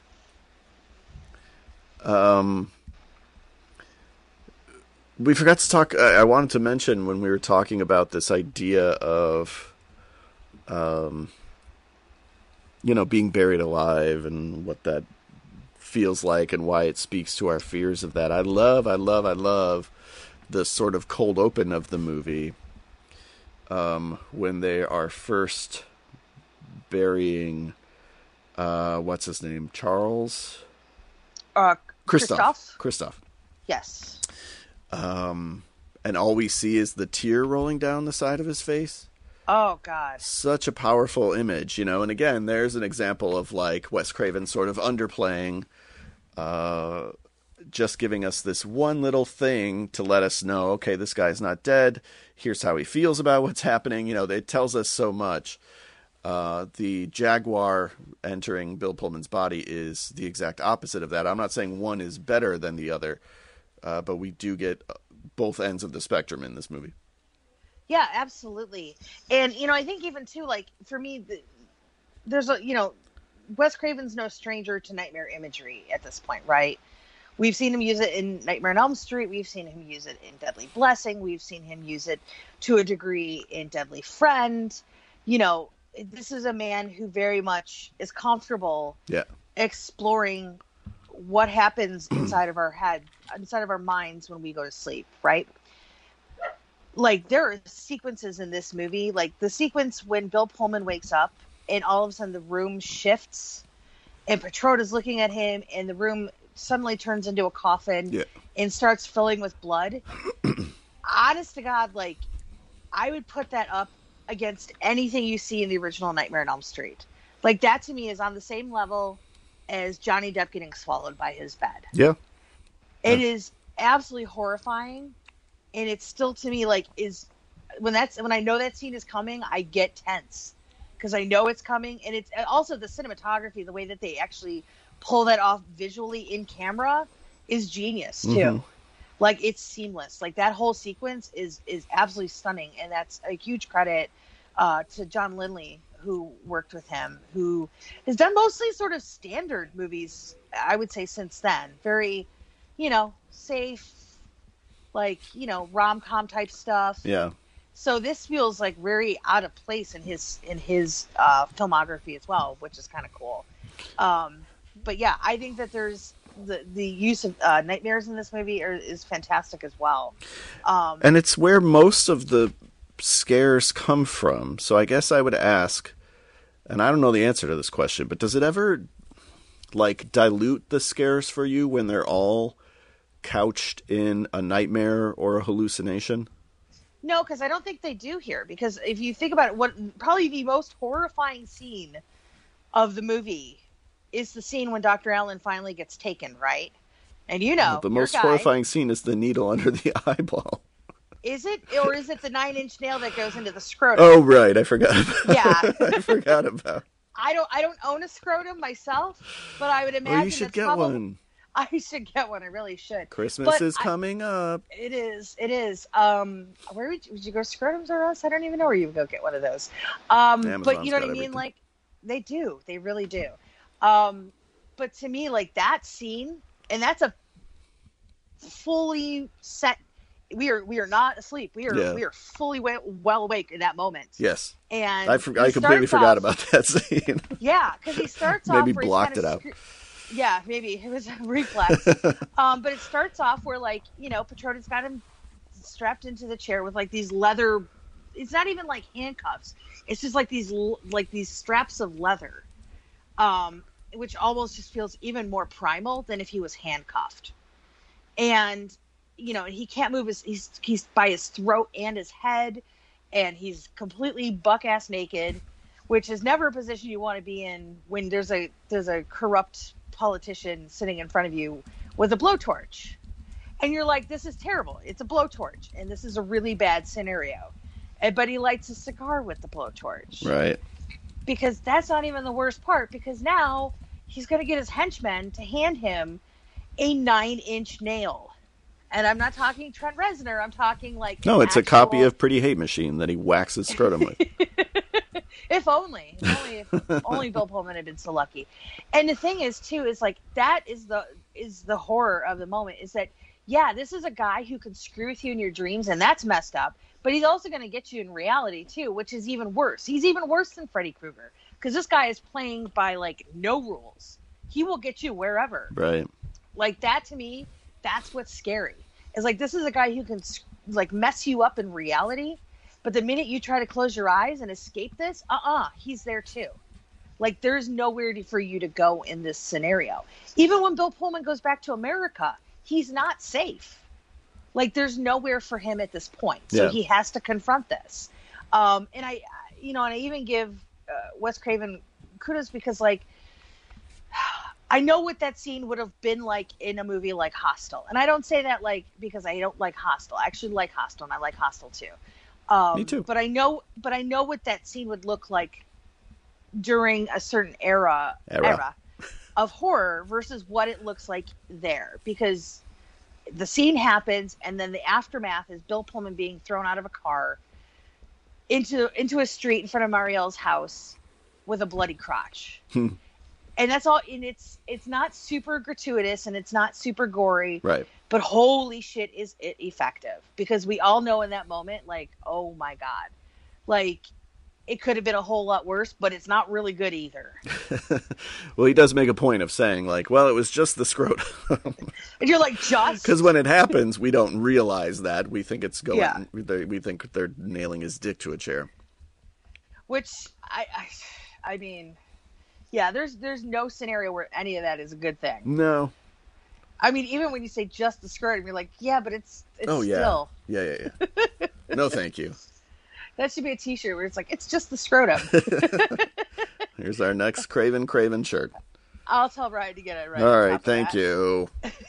We forgot to talk. I wanted to mention when we were talking about this idea of, being buried alive and what that feels like and why it speaks to our fears of that. I love the sort of cold open of the movie when they are first burying what's his name, Charles Christoph. Yes. And all we see is the tear rolling down the side of his face. Oh, God. Such a powerful image, and again, there's an example of, like, Wes Craven sort of underplaying, just giving us this one little thing to let us know, okay, this guy's not dead. Here's how he feels about what's happening. It tells us so much. The jaguar entering Bill Pullman's body is the exact opposite of that. I'm not saying one is better than the other, but we do get both ends of the spectrum in this movie. Yeah, absolutely. And, I think even too, like, for me, there's Wes Craven's no stranger to nightmare imagery at this point, right? We've seen him use it in Nightmare on Elm Street. We've seen him use it in Deadly Blessing. We've seen him use it to a degree in Deadly Friend. This is a man who very much is comfortable exploring what happens inside of our head, inside of our minds when we go to sleep, right? Like, there are sequences in this movie, like the sequence when Bill Pullman wakes up and all of a sudden the room shifts and Petroda's looking at him and the room suddenly turns into a coffin and starts filling with blood. Honest to God, like, I would put that up against anything you see in the original Nightmare on Elm Street. Like, that to me is on the same level as Johnny Depp getting swallowed by his bed. Yeah. It is absolutely horrifying. And it's still, to me, like, when I know that scene is coming, I get tense because I know it's coming. And it's also the cinematography, the way that they actually pull that off visually in camera is genius too. Mm-hmm. Like, it's seamless. Like, that whole sequence is absolutely stunning. And that's a huge credit to John Lindley, who worked with him, who has done mostly sort of standard movies, I would say, since then. Very, safe, like, rom-com type stuff. Yeah. So this feels like very out of place in his filmography as well, which is kind of cool. But yeah, I think that there's the use of nightmares in this movie is fantastic as well. And it's where most of the scares come from. So I guess I would ask, and I don't know the answer to this question, but does it ever, like, dilute the scares for you when they're all couched in a nightmare or a hallucination? No, because I don't think they do here. Because if you think about it, what probably the most horrifying scene of the movie is the scene when Dr. Allen finally gets taken, right? And the most horrifying scene is the needle under the eyeball. Is it? Or is it the 9-inch nail that goes into the scrotum? Oh, right. I forgot about Yeah. I forgot about I don't own a scrotum myself, but I would imagine you should get one. I should get one. I really should. Christmas is coming up. It is. Where would you go? Scrotums or us? I don't even know where you would go get one of those. But you know what I mean? Everything. Like, they do. They really do. But to me, like, that scene, and that's a fully set. We are not asleep. We are fully well awake in that moment. Yes. And I completely forgot about that scene. Yeah, because he starts off. Maybe blocked it out. Yeah, maybe it was a reflex. But it starts off where, like, Petroda's got him strapped into the chair with, like, these leather. It's not even like handcuffs. It's just like these straps of leather, which almost just feels even more primal than if he was handcuffed. And he can't move he's by his throat and his head, and he's completely buck-ass naked, which is never a position you want to be in when there's a corrupt politician sitting in front of you with a blowtorch. And you're like, this is terrible. It's a blowtorch, and this is a really bad scenario. But he lights a cigar with the blowtorch. Right. Because that's not even the worst part, because now he's going to get his henchmen to hand him a 9-inch nail. And I'm not talking Trent Reznor. I'm talking like... No, it's a copy of Pretty Hate Machine that he whacks his scrotum with. If only Bill Pullman had been so lucky. And the thing is, too, is like, that is the horror of the moment, is that, yeah, this is a guy who can screw with you in your dreams, and that's messed up. But he's also going to get you in reality, too, which is even worse. He's even worse than Freddy Krueger, because this guy is playing by, like, no rules. He will get you wherever. Right. Like, that, to me, that's what's scary. It's like, this is a guy who can, like, mess you up in reality, but the minute you try to close your eyes and escape this, he's there, too. Like, there's nowhere for you to go in this scenario. Even when Bill Pullman goes back to America, he's not safe. Like, there's nowhere for him at this point. So he has to confront this. And I even give Wes Craven kudos because, like, I know what that scene would have been like in a movie like Hostel. And I don't say that, like, because I don't like Hostel. I actually like Hostel, and I like Hostel, too. Me too. But I know what that scene would look like during a certain era of horror versus what it looks like there. Because the scene happens, and then the aftermath is Bill Pullman being thrown out of a car into a street in front of Marielle's house with a bloody crotch. And that's all. And it's not super gratuitous, and it's not super gory. Right. But holy shit, is it effective? Because we all know in that moment, like, oh my God, like, it could have been a whole lot worse, but it's not really good either. Well, he does make a point of saying, like, well, it was just the scrotum. And you're like, just? Because when it happens, we don't realize that. We think it's going, we think they're nailing his dick to a chair. Which, I mean, yeah, there's no scenario where any of that is a good thing. No. I mean, even when you say just the scrotum, you're like, yeah, but it's still. Yeah. No, thank you. That should be a t-shirt where it's like, it's just the scrotum. Here's our next Craven shirt. I'll tell Ryan to get it right. All right, thank you.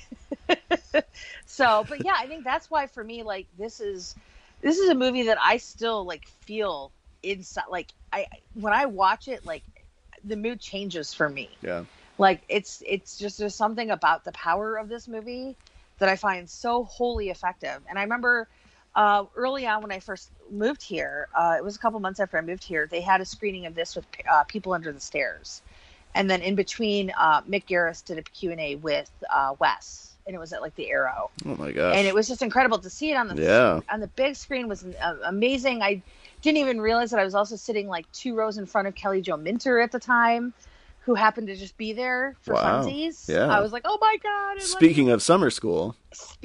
So, but yeah, I think that's why for me, like, this is a movie that I still, like, feel inside. Like, when I watch it, like, the mood changes for me. Yeah. Like, it's just, there's something about the power of this movie that I find so wholly effective. And I remember early on when I first moved here, it was a couple months after I moved here, they had a screening of this with People Under the Stairs. And then in between, Mick Garris did a Q&A with Wes, and it was at, like, the Arrow. Oh my gosh. And it was just incredible to see it on the big screen. Was amazing. I didn't even realize that I was also sitting, like, 2 rows in front of Kelly Jo Minter at the time, who happened to just be there for funsies. Yeah. I was like, oh my God. Speaking of summer school.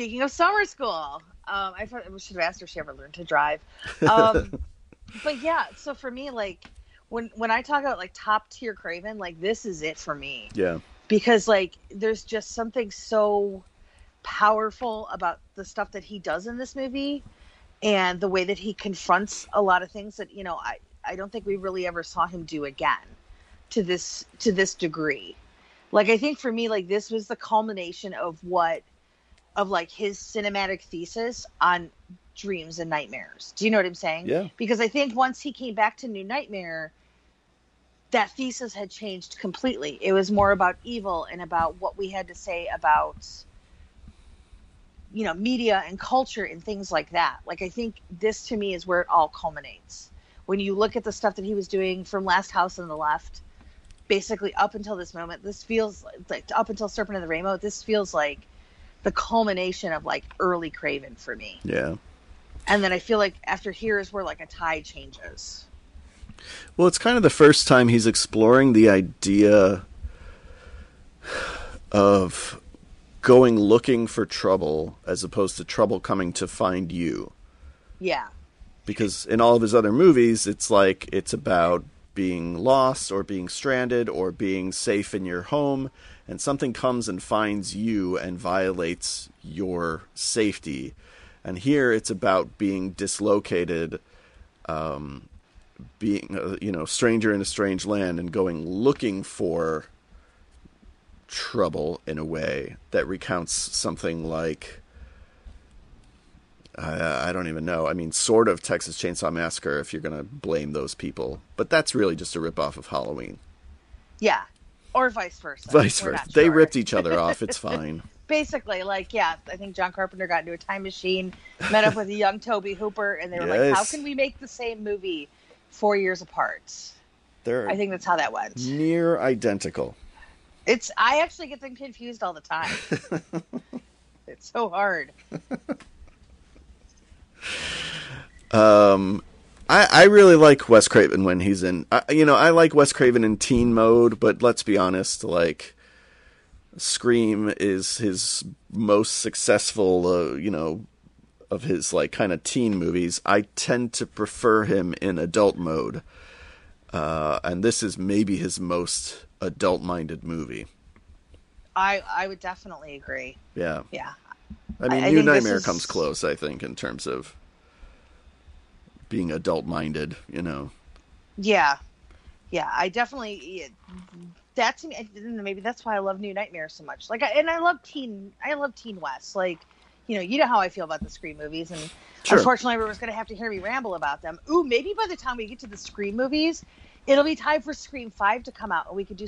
I thought we should have asked her if she ever learned to drive. But yeah, so for me, like, when I talk about, like, top tier Craven, like, this is it for me. Yeah. Because, like, there's just something so powerful about the stuff that he does in this movie, and the way that he confronts a lot of things that, you know, I don't think we really ever saw him do again to this degree. Like, I think for me, like, this was the culmination of like his cinematic thesis on dreams and nightmares. Do you know what I'm saying? Yeah. Because I think once he came back to New Nightmare, that thesis had changed completely. It was more about evil and about what we had to say about, you know, media and culture and things like that. Like, I think this to me is where it all culminates. When you look at the stuff that he was doing from Last House on the Left, basically up until this moment, this feels like, up until Serpent of the Rainbow, this feels like the culmination of, like, early Craven for me. Yeah. And then I feel like after here is where, like, a tide changes. Well, it's kind of the first time he's exploring the idea of going looking for trouble as opposed to trouble coming to find you. Yeah. Because in all of his other movies, it's like, it's about being lost or being stranded or being safe in your home, and something comes and finds you and violates your safety. And here it's about being dislocated, being stranger in a strange land and going looking for trouble in a way that recounts something like, I don't even know. I mean, sort of Texas Chainsaw Massacre if you're going to blame those people. But that's really just a ripoff of Halloween. Yeah. Or vice versa. Vice versa. They ripped each other off. It's fine. Basically, I think John Carpenter got into a time machine, met up with a young Tobe Hooper, and they were like, how can we make the same movie 4 years apart? I think that's how that went. Near identical. I actually get them confused all the time. It's so hard. I really like Wes Craven when he's in. I like Wes Craven in teen mode, but let's be honest, like Scream is his most successful, of his like kind of teen movies. I tend to prefer him in adult mode, and this is maybe his most adult-minded movie. I would definitely agree. Yeah. Yeah. I mean, New Nightmare comes close, I think, in terms of being adult-minded, Yeah. Yeah, I definitely... maybe that's why I love New Nightmare so much. I love Teen West. Like, you know how I feel about the Scream movies, and sure. Unfortunately, everyone's going to have to hear me ramble about them. Ooh, maybe by the time we get to the Scream movies, it'll be time for Scream 5 to come out, and we could do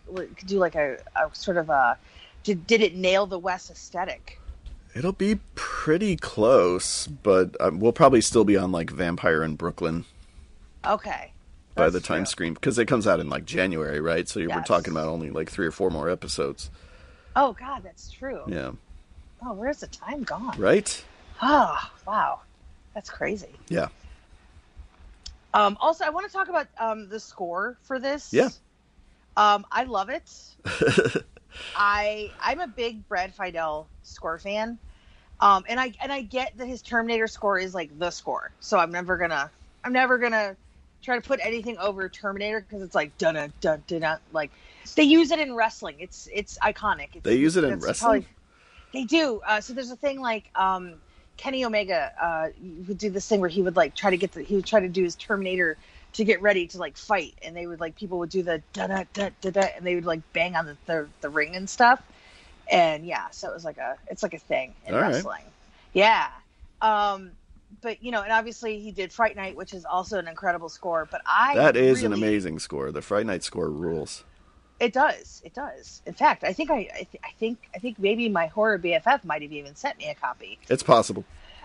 did it nail the West aesthetic? It'll be pretty close, but we'll probably still be on like Vampire in Brooklyn. Okay. By the time Scream, because it comes out in like January, right? So we're talking about only like 3 or 4 more episodes. Oh God, that's true. Yeah. Oh, where's the time gone? Right? Oh, wow. That's crazy. Yeah. Also, I want to talk about the score for this. Yeah. I love it. I'm a big Brad Fiedel score fan. And I get that his Terminator score is like the score. So I'm never gonna try to put anything over Terminator because it's like dun dun dun dun. Like they use it in wrestling. It's iconic. They use it in wrestling. They do. So there's a thing like Kenny Omega would do this thing where he would like try to do his Terminator to get ready to like fight, and they would like people would do the da da da da da, and they would like bang on the ring and stuff. And yeah, so it's like a thing in wrestling. Right. Yeah. But and obviously he did Fright Night, which is also an incredible score. But that is an amazing score. The Fright Night score rules. It does. In fact, I think maybe my horror BFF might have even sent me a copy. It's possible.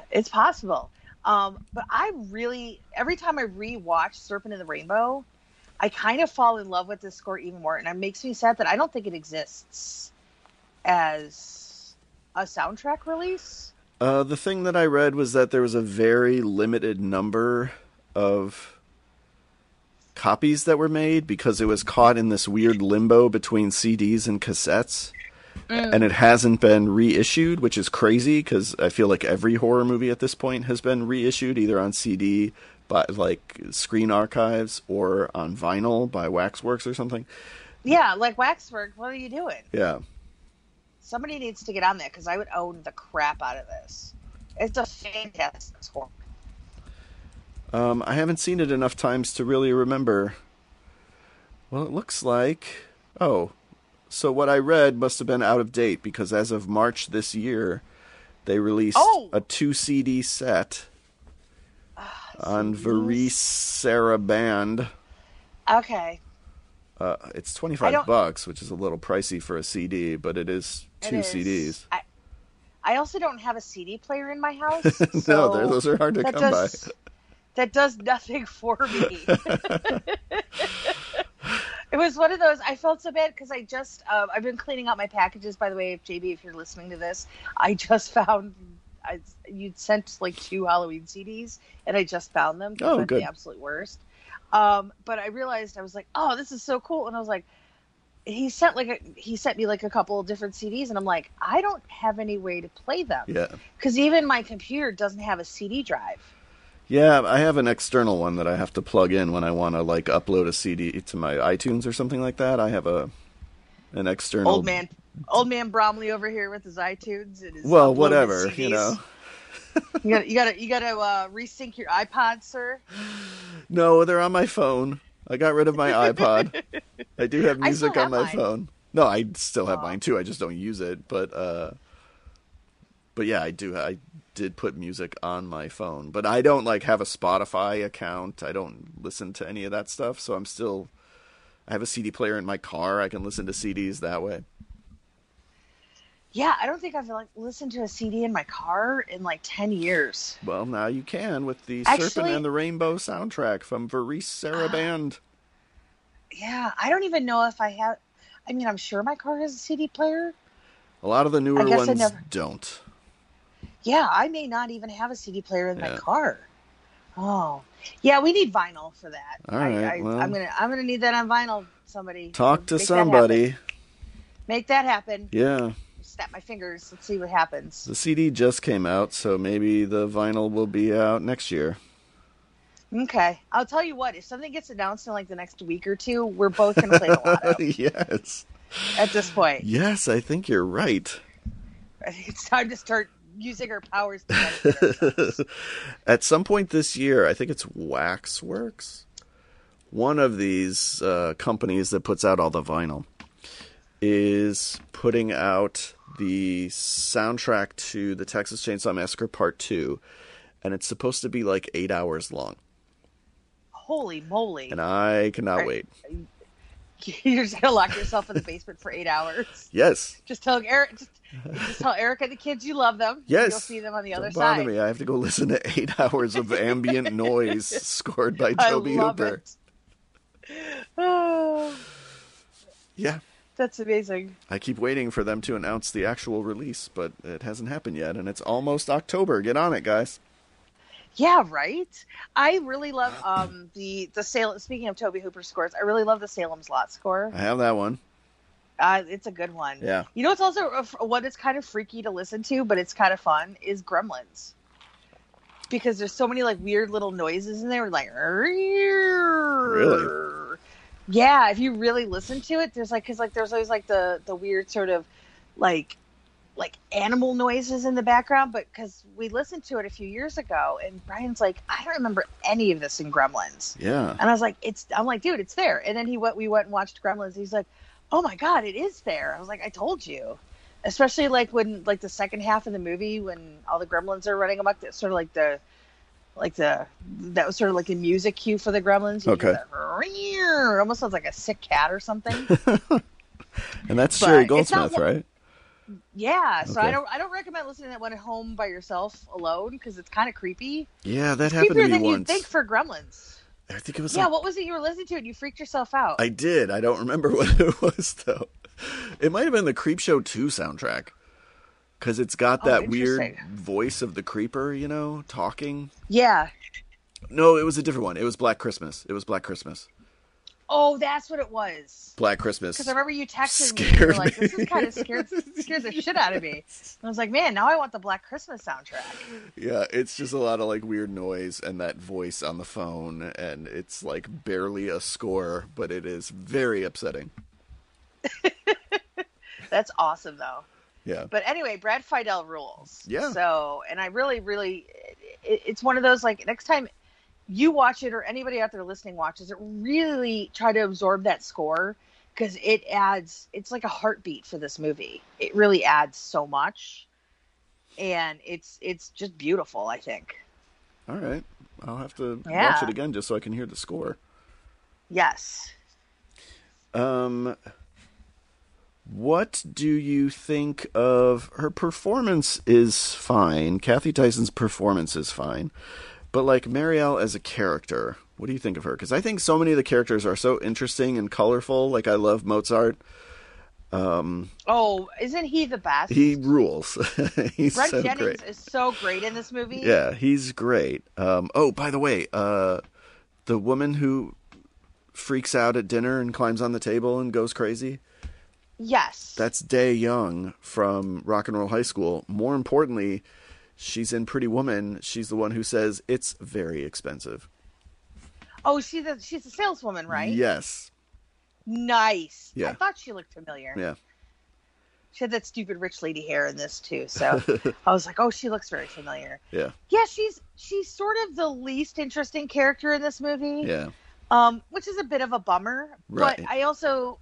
But I really, every time I rewatch Serpent in the Rainbow, I kind of fall in love with this score even more, and it makes me sad that I don't think it exists as a soundtrack release. The thing that I read was that there was a very limited number of copies that were made because it was caught in this weird limbo between CDs and cassettes. And it hasn't been reissued, which is crazy because I feel like every horror movie at this point has been reissued either on CD by like Screen Archives or on vinyl by Waxworks or something. Yeah, like Waxworks, what are you doing? Yeah. Somebody needs to get on that because I would own the crap out of this. It's a fantastic score. I haven't seen it enough times to really remember. Well, it looks like... So what I read must have been out of date because as of March this year, they released a 2 CD set on Saraband. Okay. It's $25, which is a little pricey for a CD, but it is 2 CDs. I also don't have a CD player in my house. No, those are hard to come by. That does nothing for me. It was one of those, I felt so bad because I just, I've been cleaning out my packages, by the way, JB, if you're listening to this, I just found, you'd sent like 2 Halloween CDs, and I just found them. Oh, good. The absolute worst. But I realized, I was like, oh, this is so cool. And I was like, he sent me like a couple of different CDs, and I'm like, I don't have any way to play them. Yeah. Because even my computer doesn't have a CD drive. Yeah, I have an external one that I have to plug in when I want to like upload a CD to my iTunes or something like that. I have an external old man Bromley over here with his iTunes and his whatever, CDs. you know. you gotta resync your iPod, sir. No, they're on my phone. I got rid of my iPod. I do have music on my phone. No, I still have mine too. I just don't use it. But yeah, I do. I did put music on my phone, but I don't like have a Spotify account. I don't listen to any of that stuff. So I have a CD player in my car. I can listen to CDs that way. Yeah, I don't think I've listened to a CD in my car in like 10 years. Well, now you can with the Serpent and the Rainbow soundtrack from Varese Sarabande. Yeah, I don't even know if I have. I mean, I'm sure my car has a CD player. A lot of the newer ones don't. Yeah, I may not even have a CD player in my car. Oh, yeah, we need vinyl for that. All right, I'm gonna need that on vinyl. Somebody talk to somebody. Make that happen. Yeah. Snap my fingers. Let's see what happens. The CD just came out, so maybe the vinyl will be out next year. Okay. I'll tell you what, if something gets announced in like the next week or two, we're both going to play the lotto. Yes. At this point. Yes, I think you're right. I think it's time to start using our powers to benefit ourselves. At some point this year, I think it's Waxworks, one of these companies that puts out all the vinyl, is putting out the soundtrack to the Texas Chainsaw Massacre Part 2, and it's supposed to be like 8 hours long. Holy moly. And I cannot wait. You're just going to lock yourself in the basement for 8 hours? Yes. Just tell Eric, just tell Erica and the kids you love them. Yes. You'll see them on the other Don't bother side. me. I have to go listen to 8 hours of ambient noise scored by Toby Hooper. Oh. Yeah. That's amazing. I keep waiting for them to announce the actual release, but it hasn't happened yet, and it's almost October. Get on it, guys. Yeah, right? I really love the Salem. Speaking of Toby Hooper scores, I really love the Salem's Lot score. I have that one. It's a good one. Yeah. You know what's also what is kind of freaky to listen to, but it's kind of fun, is Gremlins. Because there's so many like weird little noises in there, like really. Yeah, if you really listen to it, there's like, because like there's always like the weird sort of like animal noises in the background, but because we listened to it a few years ago, and Brian's like, I don't remember any of this in Gremlins. Yeah. And I was like, I'm like, dude, it's there. And then we went and watched Gremlins. He's like, oh my God, it is there. I was like, I told you. Especially like when like the second half of the movie, when all the Gremlins are running amok, that's sort of like that was sort of like a music cue for the Gremlins. You okay. It almost sounds like a sick cat or something. And that's Jerry Goldsmith, right? Yeah. So okay. I don't recommend listening to that one at home by yourself alone, because it's kind of creepy. Yeah, that it's happened to me than once. You think for Gremlins. I think it was. Yeah. What was it you were listening to and you freaked yourself out? I did. I don't remember what it was though. It might have been the Creepshow 2 soundtrack. Because it's got that weird voice of the creeper, you know, talking. Yeah. No, it was a different one. It was Black Christmas. Oh, that's what it was. Black Christmas. Because I remember you texted me. You were like, this is kind of scared the shit out of me. And I was like, man, now I want the Black Christmas soundtrack. Yeah, it's just a lot of like weird noise and that voice on the phone. And it's like barely a score, but it is very upsetting. That's awesome, though. Yeah. But anyway, Brad Fiedel rules. Yeah. So, and I really, really, it's one of those, like, next time you watch it or anybody out there listening watches it, really try to absorb that score, because it's like a heartbeat for this movie. It really adds so much. And it's just beautiful, I think. All right. I'll have to watch it again just so I can hear the score. Yes. What do you think of her performance? Is fine. Kathy Tyson's performance is fine. But like Marielle as a character, what do you think of her? Because I think so many of the characters are so interesting and colorful. Like I love Mozart. Isn't he the best? He rules. He's Brent so Jennings great. is so great in this movie. Yeah, he's great. By the way, the woman who freaks out at dinner and climbs on the table and goes crazy. Yes. That's Dae Young from Rock and Roll High School. More importantly, she's in Pretty Woman. She's the one who says it's very expensive. Oh, she's a saleswoman, right? Yes. Nice. Yeah. I thought she looked familiar. Yeah. She had that stupid rich lady hair in this too, so I was like, "Oh, she looks very familiar." Yeah. Yeah, she's sort of the least interesting character in this movie. Yeah. Which is a bit of a bummer. Right. But I also,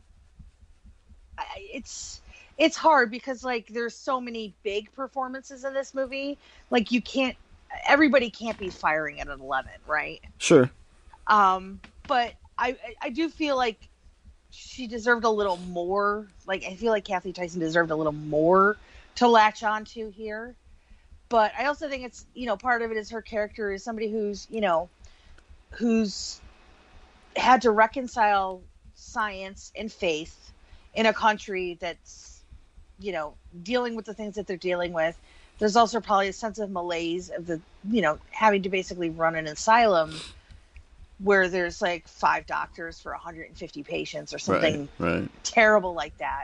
it's hard because like there's so many big performances in this movie. Like everybody can't be firing at an 11, right? Sure. But I do feel like she deserved a little more. Like, I feel like Kathy Tyson deserved a little more to latch onto here. But I also think it's, part of it is her character is somebody who's had to reconcile science and faith in a country that's, dealing with the things that they're dealing with. There's also probably a sense of malaise of the, having to basically run an asylum where there's like 5 doctors for 150 patients or something terrible like that.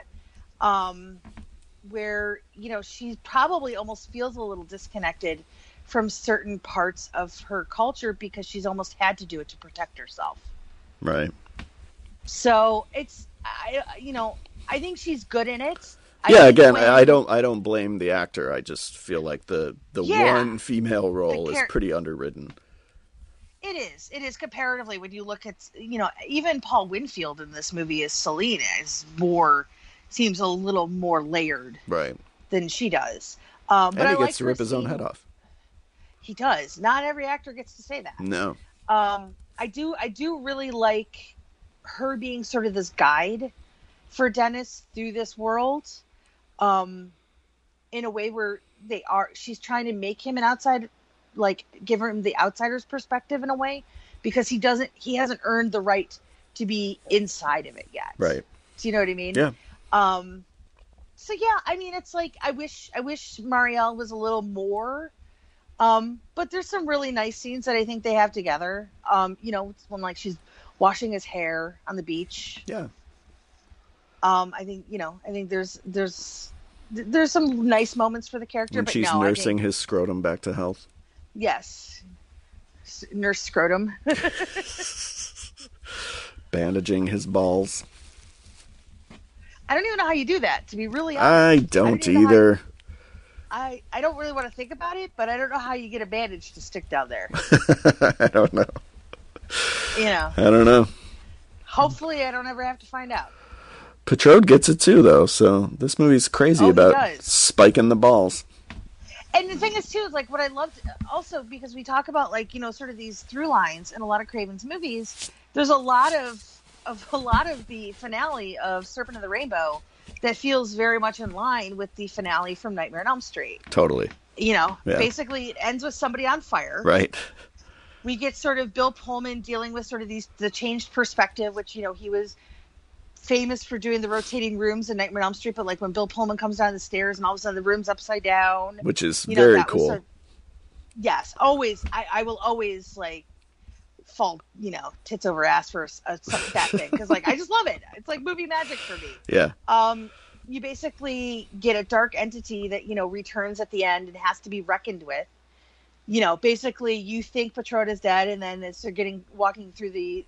Where, she probably almost feels a little disconnected from certain parts of her culture because she's almost had to do it to protect herself. Right. So I think she's good in it. I don't blame the actor. I just feel like the one female role is pretty underwritten. It is comparatively when you look at, even Paul Winfield in this movie as Selena seems a little more layered than she does. But and he gets to rip his own head off. He does. Not every actor gets to say that. No. I do really like her being sort of this guide for Dennis through this world, in a way where she's trying to make him an outside, like give him the outsider's perspective in a way, because he hasn't earned the right to be inside of it yet. Right. Do you know what I mean? Yeah. So yeah, I mean, it's like, I wish Marielle was a little more, but there's some really nice scenes that I think they have together. It's when like she's washing his hair on the beach. Yeah. I think there's some nice moments for the character, when she's nursing his scrotum back to health. Yes. Nurse scrotum. Bandaging his balls. I don't even know how you do that, to be really honest. I don't either. I don't really want to think about it, but I don't know how you get a bandage to stick down there. I don't know. I don't know. Hopefully I don't ever have to find out. Patrode gets it too, though, so this movie's crazy about spiking the balls. And the thing is, too, is like what I loved also, because we talk about like, sort of these through lines in a lot of Craven's movies, there's a lot of the finale of Serpent of the Rainbow that feels very much in line with the finale from Nightmare on Elm Street. Totally. Basically it ends with somebody on fire. Right. We get sort of Bill Pullman dealing with sort of the changed perspective, which, he was famous for doing the rotating rooms in Nightmare on Elm Street, but like when Bill Pullman comes down the stairs and all of a sudden the room's upside down. Which is very cool. Yes, always. I will always like fall, tits over ass for that thing, because like I just love it. It's like movie magic for me. Yeah. You basically get a dark entity that returns at the end and has to be reckoned with. Basically you think Patrode is dead, and then as they're walking through the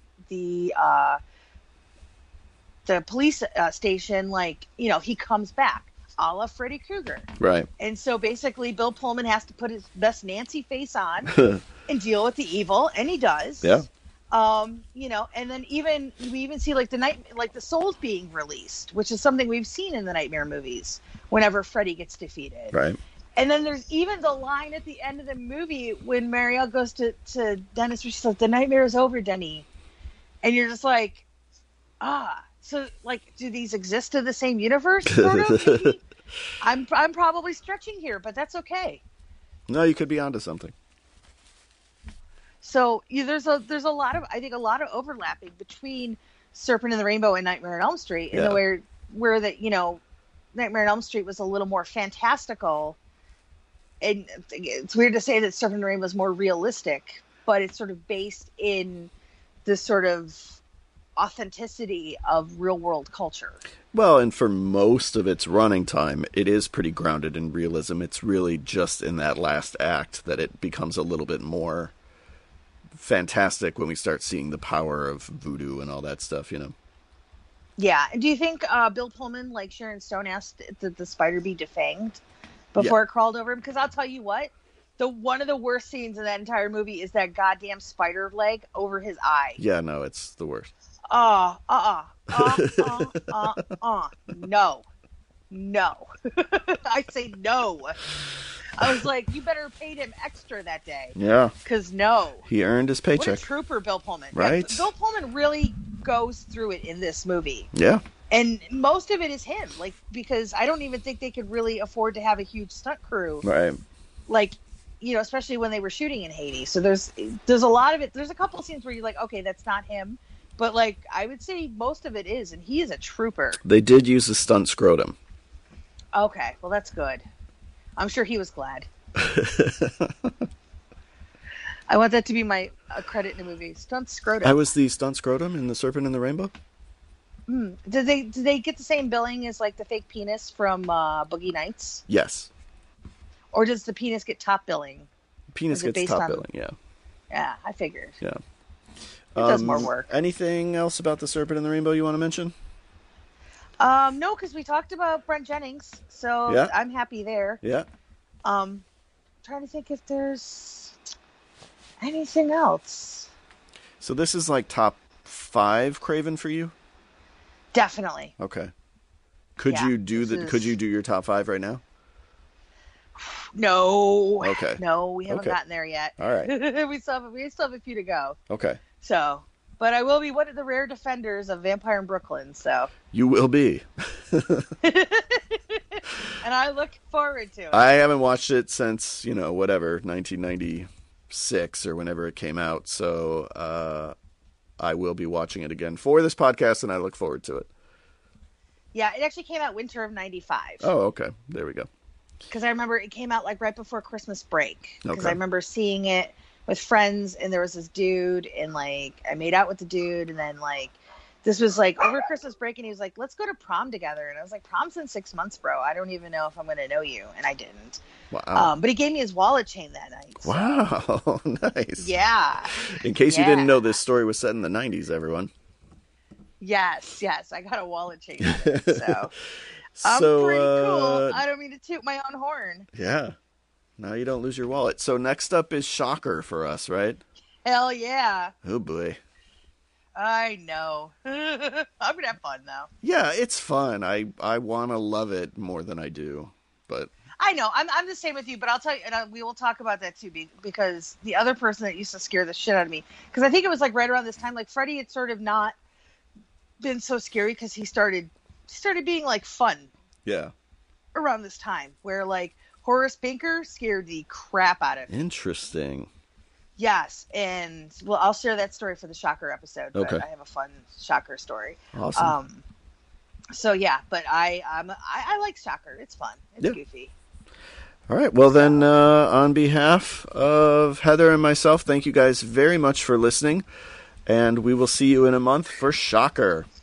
police station, like he comes back, a la Freddy Krueger. Right. And so basically Bill Pullman has to put his best Nancy face on and deal with the evil, and he does. Yeah. And then we even see like the souls being released, which is something we've seen in the Nightmare movies whenever Freddy gets defeated. Right. And then there's even the line at the end of the movie when Marielle goes to Dennis, where she's like, "The nightmare is over, Denny," and you're just like, so like, do these exist in the same universe? Sort of. Maybe? I'm probably stretching here, but that's okay. No, you could be onto something. So there's a lot of overlapping between Serpent and the Rainbow and Nightmare on Elm Street, in the way where that Nightmare on Elm Street was a little more fantastical, and it's weird to say that Serpent and the Rainbow is more realistic, but it's sort of based in this sort of authenticity of real world culture. Well, and for most of its running time, it is pretty grounded in realism. It's really just in that last act that it becomes a little bit more fantastic when we start seeing the power of voodoo and all that stuff, you know? Yeah. And do you think Bill Pullman, like Sharon Stone, asked that the spider be defanged before it crawled over him? Because I'll tell you what, one of the worst scenes in that entire movie is that goddamn spider leg over his eye. Yeah, no, it's the worst. No. I say no. I was like, you better have paid him extra that day. Yeah. Because no. He earned his paycheck. What a trooper, Bill Pullman. Right? Yeah, Bill Pullman really goes through it in this movie. Yeah. And most of it is him. Like, because I don't even think they could really afford to have a huge stunt crew. Right. Like, you know, especially when they were shooting in Haiti. So there's a lot of it. There's a couple of scenes where you're like, okay, that's not him. But, like, I would say most of it is, and he is a trooper. They did use a stunt scrotum. Okay, well, that's good. I'm sure he was glad. I want that to be my credit in the movie. Stunt scrotum. I was the stunt scrotum in The Serpent and the Rainbow? Did they get the same billing as, like, the fake penis from Boogie Nights? Yes. Or does the penis get top billing? Penis gets top billing, yeah. Yeah, I figured. Yeah. It does more work. Anything else about The Serpent and the Rainbow you want to mention? No, because we talked about Brent Jennings, so yeah. I'm happy there. Yeah. Trying to think if there's anything else. So this is like top 5 Craven for you? Definitely. Okay. Could you do your top 5 right now? No. Okay. No, we haven't gotten there yet. All right. we still have a few to go. Okay. So, but I will be one of the rare defenders of Vampire in Brooklyn, so. You will be. And I look forward to it. I haven't watched it since, 1996 or whenever it came out, so I will be watching it again for this podcast, and I look forward to it. Yeah, it actually came out winter of 95. Oh, okay. There we go. Because I remember it came out like right before Christmas break. Because Okay. I remember seeing it with friends, and there was this dude, and like I made out with the dude, and then like this was like over Christmas break, and he was like, "Let's go to prom together," and I was like, "Prom's in 6 months, bro. I don't even know if I'm going to know you," and I didn't. Wow. But he gave me his wallet chain that night. So. Wow, nice. Yeah. In case you didn't know, this story was set in the 90s, everyone. Yes, I got a wallet chain. So. I'm pretty cool. I don't mean to toot my own horn. Yeah. Now you don't lose your wallet. So next up is Shocker for us, right? Hell yeah. Oh, boy. I know. I'm going to have fun, though. Yeah, it's fun. I want to love it more than I do, but... I know. I'm the same with you, but I'll tell you, and we will talk about that, too, because the other person that used to scare the shit out of me, because I think it was like right around this time, like Freddy had sort of not been so scary because he started being like fun. Yeah. Around this time, where like Horace Pinker scared the crap out of me. Interesting. Yes, and well, I'll share that story for the Shocker episode. But okay. I have a fun Shocker story. Awesome. So yeah, but I like Shocker. It's fun. It's goofy. All right. Well, then, on behalf of Heather and myself, thank you guys very much for listening, and we will see you in a month for Shocker.